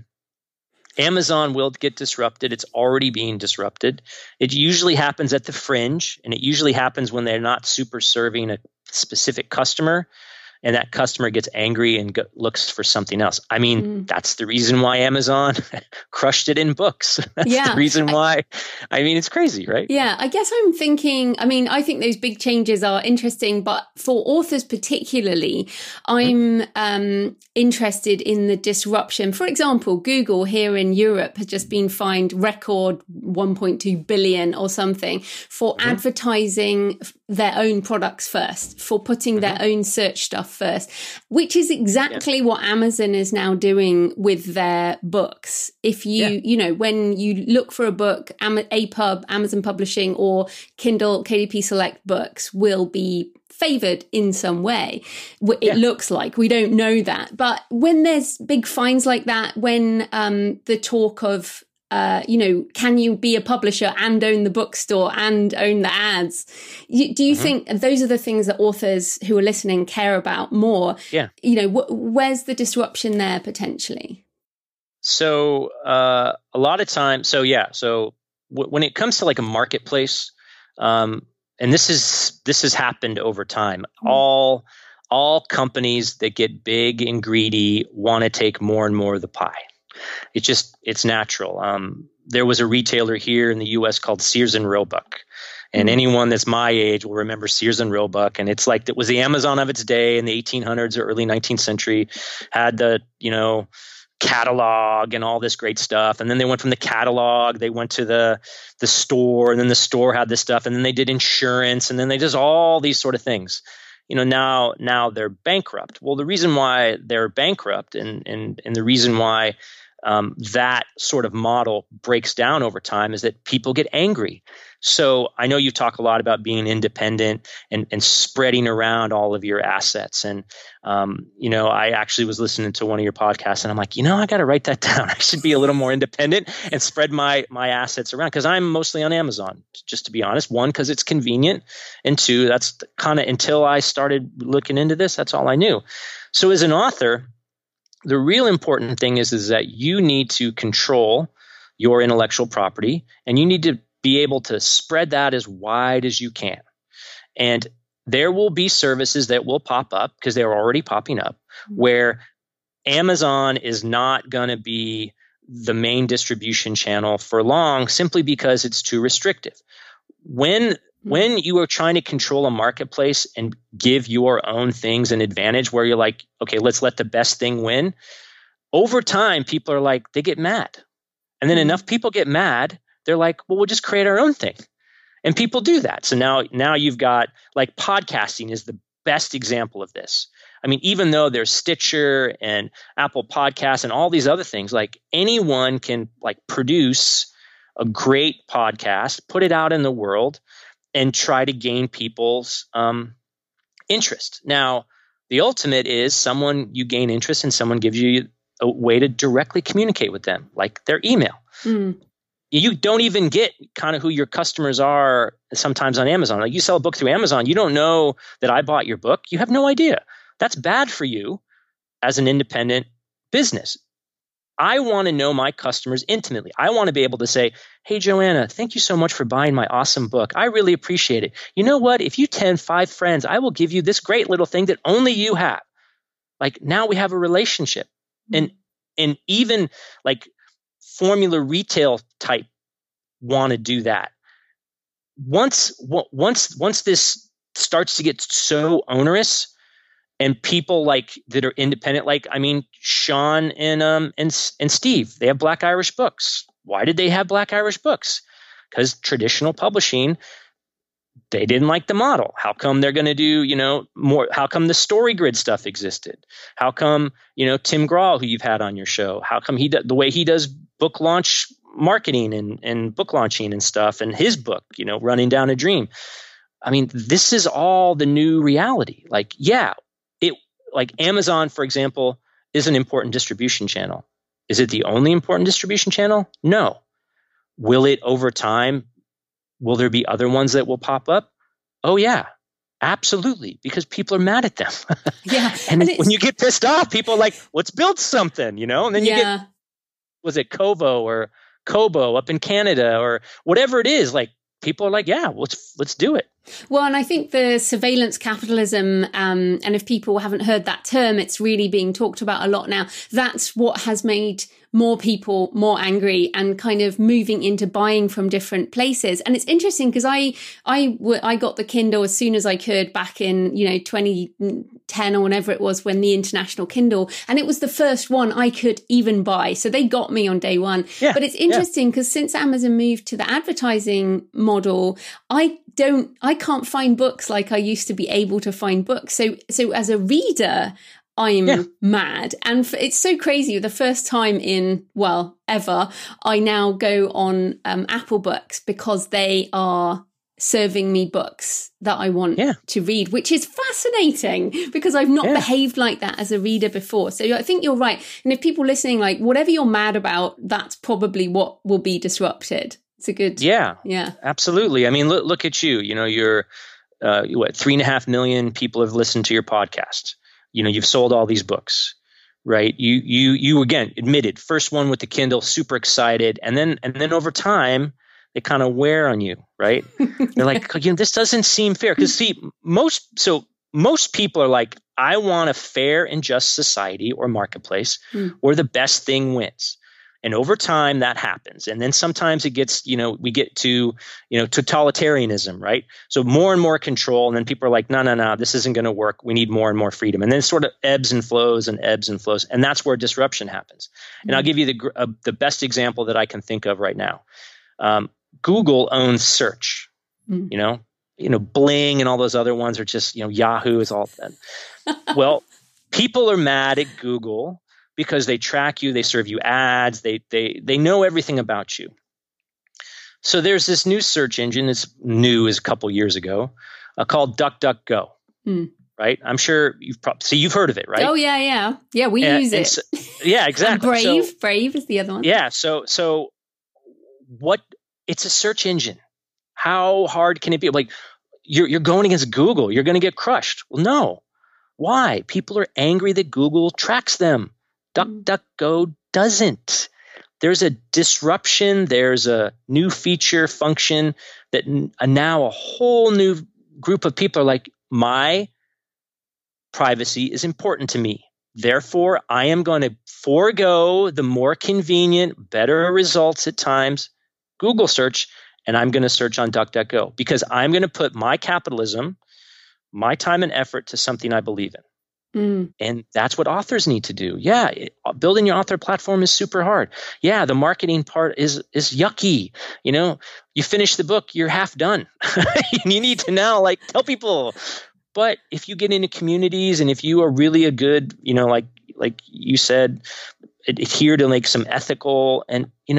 Amazon will get disrupted. It's already being disrupted. It usually happens at the fringe, and it usually happens when they're not super serving a specific customer, and that customer gets angry and looks for something else. That's the reason why Amazon crushed it in books. That's the reason why. It's crazy, right? Yeah, I guess I'm thinking, I think those big changes are interesting, but for authors particularly, I'm interested in the disruption. For example, Google here in Europe has just been fined record 1.2 billion or something for advertising their own products first, for putting their own search stuff first, which is exactly what Amazon is now doing with their books. If when you look for a book, APUB, Amazon Publishing, or Kindle KDP Select books will be favored in some way. It looks like, we don't know that. But when there's big fines like that, when the talk of can you be a publisher and own the bookstore and own the ads? Do you think those are the things that authors who are listening care about more? Yeah. Where's the disruption there potentially? So a lot of times, when it comes to like a marketplace, and this has happened over time, all companies that get big and greedy want to take more and more of the pie. It's natural. There was a retailer here in the U.S. called Sears and Roebuck. And anyone that's my age will remember Sears and Roebuck. And it's like it was the Amazon of its day in the 1800s or early 19th century, had the, catalog and all this great stuff. And then they went from the catalog, they went to the store, and then the store had this stuff. And then they did insurance, and then they did all these sort of things. Now they're bankrupt. Well, the reason why they're bankrupt and the reason why that sort of model breaks down over time is that people get angry. So I know you talk a lot about being independent and spreading around all of your assets. And, I actually was listening to one of your podcasts and I'm like, I got to write that down. I should be a little more independent and spread my assets around, because I'm mostly on Amazon, just to be honest. One, because it's convenient. And two, that's kind of, until I started looking into this, that's all I knew. So as an author, the real important thing is that you need to control your intellectual property, and you need to be able to spread that as wide as you can. And there will be services that will pop up, because they're already popping up, where Amazon is not going to be the main distribution channel for long, simply because it's too restrictive. When you are trying to control a marketplace and give your own things an advantage, where you're like, okay, let's let the best thing win, over time, people are like, they get mad. And then enough people get mad, they're like, well, we'll just create our own thing. And people do that. So now you've got, like, podcasting is the best example of this. Even though there's Stitcher and Apple Podcasts and all these other things, like anyone can like produce a great podcast, put it out in the world, and try to gain people's interest. Now, the ultimate is you gain interest and someone gives you a way to directly communicate with them, like their email. You don't even get kind of who your customers are sometimes on Amazon. Like you sell a book through Amazon, you don't know that I bought your book. You have no idea. That's bad for you as an independent business. I want to know my customers intimately. I want to be able to say, hey, Joanna, thank you so much for buying my awesome book. I really appreciate it. You know what? If you tell 5 friends, I will give you this great little thing that only you have. Like now we have a relationship. And even like formula retail type want to do that. Once this starts to get so onerous, and people like that are independent, like I mean, Sean and Steve, they have Black Irish Books. Why did they have Black Irish Books? Because traditional publishing, they didn't like the model. How come they're going to do more? How come the StoryGrid stuff existed? How come Tim Grahl, who you've had on your show, how come the way he does book launch marketing and book launching and stuff, and his book, Running Down a Dream. I mean, this is all the new reality. Like, yeah. Like Amazon, for example, is an important distribution channel. Is it the only important distribution channel? No. Will it over time? Will there be other ones that will pop up? Oh, yeah, absolutely. Because people are mad at them. Yeah. and when you get pissed off, people are like, let's build something, And then you get, was it Kobo or Kobo up in Canada or whatever it is? Like people are like, yeah, let's do it. Well, and I think the surveillance capitalism, and if people haven't heard that term, it's really being talked about a lot now. That's what has made more people more angry and kind of moving into buying from different places. And it's interesting because I got the Kindle as soon as I could back in 2010 or whenever it was, when the International Kindle, and it was the first one I could even buy. So they got me on day one. Yeah, but it's interesting because since Amazon moved to the advertising model, I can't find books like I used to be able to find books. So as a reader, I'm mad. And it's so crazy. The first time ever, I now go on Apple Books because they are serving me books that I want to read, which is fascinating because I've not behaved like that as a reader before. So I think you're right. And if people listening, like whatever you're mad about, that's probably what will be disrupted. It's a good, absolutely. I mean, look at you. You're 3.5 million people have listened to your podcast. You've sold all these books, right? You again admitted first one with the Kindle, super excited, and then over time they kind of wear on you, right? They're like, this doesn't seem fair because most people are like, I want a fair and just society or marketplace where the best thing wins. And over time that happens. And then sometimes it gets, we get to, totalitarianism, right? So more and more control. And then people are like, no, this isn't going to work. We need more and more freedom. And then it sort of ebbs and flows. And that's where disruption happens. And I'll give you the best example that I can think of right now. Google owns search, Bling and all those other ones are just, Yahoo is all that. Well, people are mad at Google because they track you, they serve you ads, they know everything about you. So there's this new search engine, it's new as a couple years ago, called DuckDuckGo, right? I'm sure you've heard of it, right? Oh, yeah. Yeah, we use it. Yeah, exactly. And Brave is the other one. Yeah, so what? It's a search engine. How hard can it be? Like you're going against Google, you're going to get crushed. Well, no. Why? People are angry that Google tracks them. DuckDuckGo doesn't. There's a disruption. There's a new feature function that now a whole new group of people are like, my privacy is important to me. Therefore, I am going to forego the more convenient, better results at times, Google search, and I'm going to search on DuckDuckGo because I'm going to put my capitalism, my time and effort to something I believe in. And that's what authors need to do. Yeah, building your author platform is super hard. Yeah, the marketing part is yucky. You finish the book, you're half done. You need to now tell people. But if you get into communities and if you are really a good, like you said, adhere to some ethical and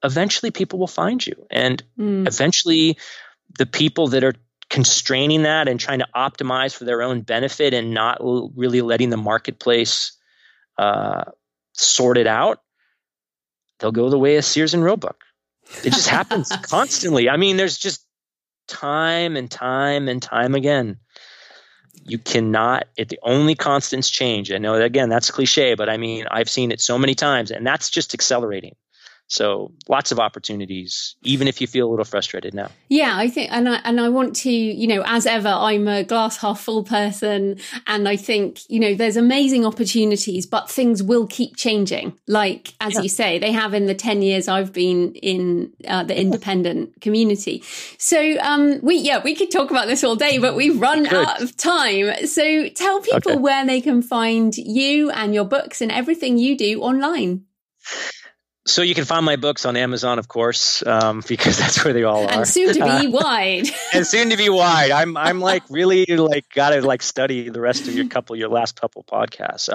eventually people will find you. And eventually the people that are constraining that and trying to optimize for their own benefit and not really letting the marketplace sort it out, they'll go the way of Sears and Roebuck. It just happens constantly. I mean, there's just time and time and time again. You cannot, the only constants change. I know that, again, that's cliche, but I mean, I've seen it so many times, and that's just accelerating. So lots of opportunities, even if you feel a little frustrated now. Yeah, I think, and I want to, you know, as ever, I'm a glass half full person. And I think, you know, there's amazing opportunities, but things will keep changing. Like, as you say, they have in the 10 years I've been in the independent community. So we could talk about this all day, but we've run out of time. So tell people where they can find you and your books and everything you do online. So you can find my books on Amazon, of course, because that's where they all are. And soon to be wide. And soon to be wide. I'm like really like got to like study the rest of your last couple podcasts.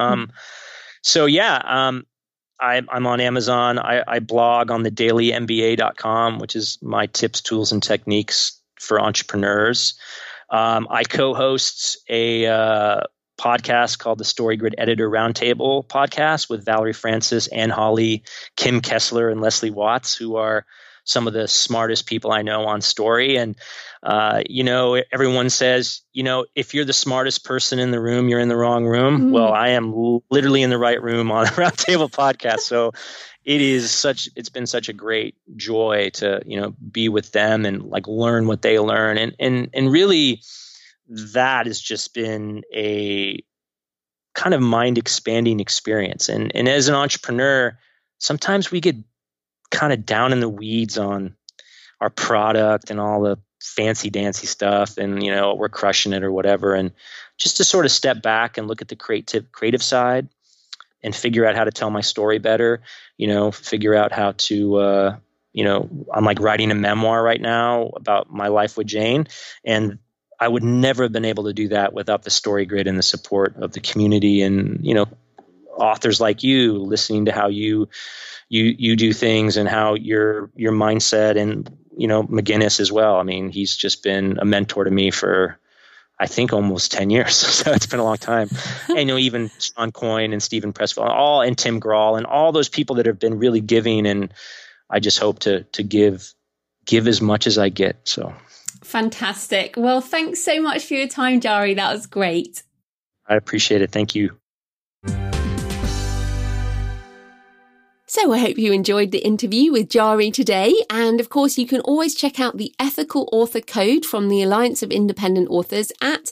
I'm on Amazon. I blog on thedailymba.com, which is my tips, tools, and techniques for entrepreneurs. I co-host a podcast called the StoryGrid Editor Roundtable podcast with Valerie Francis, Ann Hawley, Kim Kessler, and Leslie Watts, who are some of the smartest people I know on story. And, everyone says, if you're the smartest person in the room, you're in the wrong room. Mm-hmm. Well, I am literally in the right room on a Roundtable podcast. So it's been such a great joy to, be with them and like learn what they learn. And really, that has just been a kind of mind expanding experience. And as an entrepreneur, sometimes we get kind of down in the weeds on our product and all the fancy dancy stuff and, we're crushing it or whatever. And just to sort of step back and look at the creative side and figure out how to tell my story better, figure out how to, I'm like writing a memoir right now about my life with Jane, and I would never have been able to do that without the StoryGrid and the support of the community and, authors like you listening to how you do things and how your mindset, and, McGinnis as well. I mean, he's just been a mentor to me for, I think, almost 10 years. So it's been a long time. And, even Sean Coyne and Stephen Pressfield, and Tim Grahl and all those people that have been really giving. And I just hope to give as much as I get. So. Fantastic. Well, thanks so much for your time, Jari. That was great. I appreciate it. Thank you. So I hope you enjoyed the interview with Jari today. And of course, you can always check out the ethical author code from the Alliance of Independent Authors at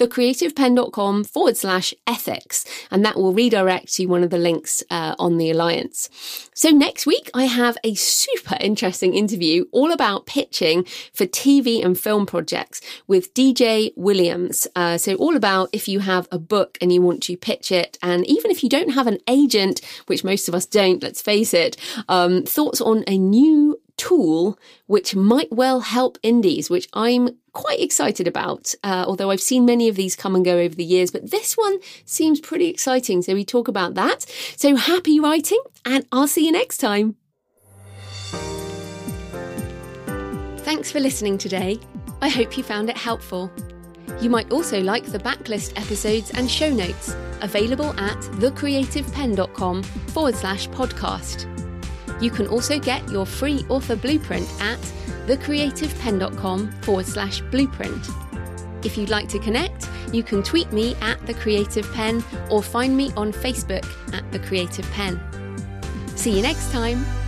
thecreativepenn.com/ethics. And that will redirect to one of the links on the Alliance. So next week, I have a super interesting interview all about pitching for TV and film projects with DJ Williams. So all about if you have a book and you want to pitch it. And even if you don't have an agent, which most of us don't, let's face it, thoughts on a new tool which might well help indies, which I'm quite excited about, although I've seen many of these come and go over the years, but this one seems pretty exciting. So we talk about that. So happy writing, and I'll see you next time. Thanks for listening today. I hope you found it helpful. You might also like the backlist episodes and show notes available at thecreativepenn.com/podcast. You can also get your free author blueprint at thecreativepenn.com/blueprint. If you'd like to connect, you can tweet me at The Creative Penn or find me on Facebook at The Creative Penn. See you next time.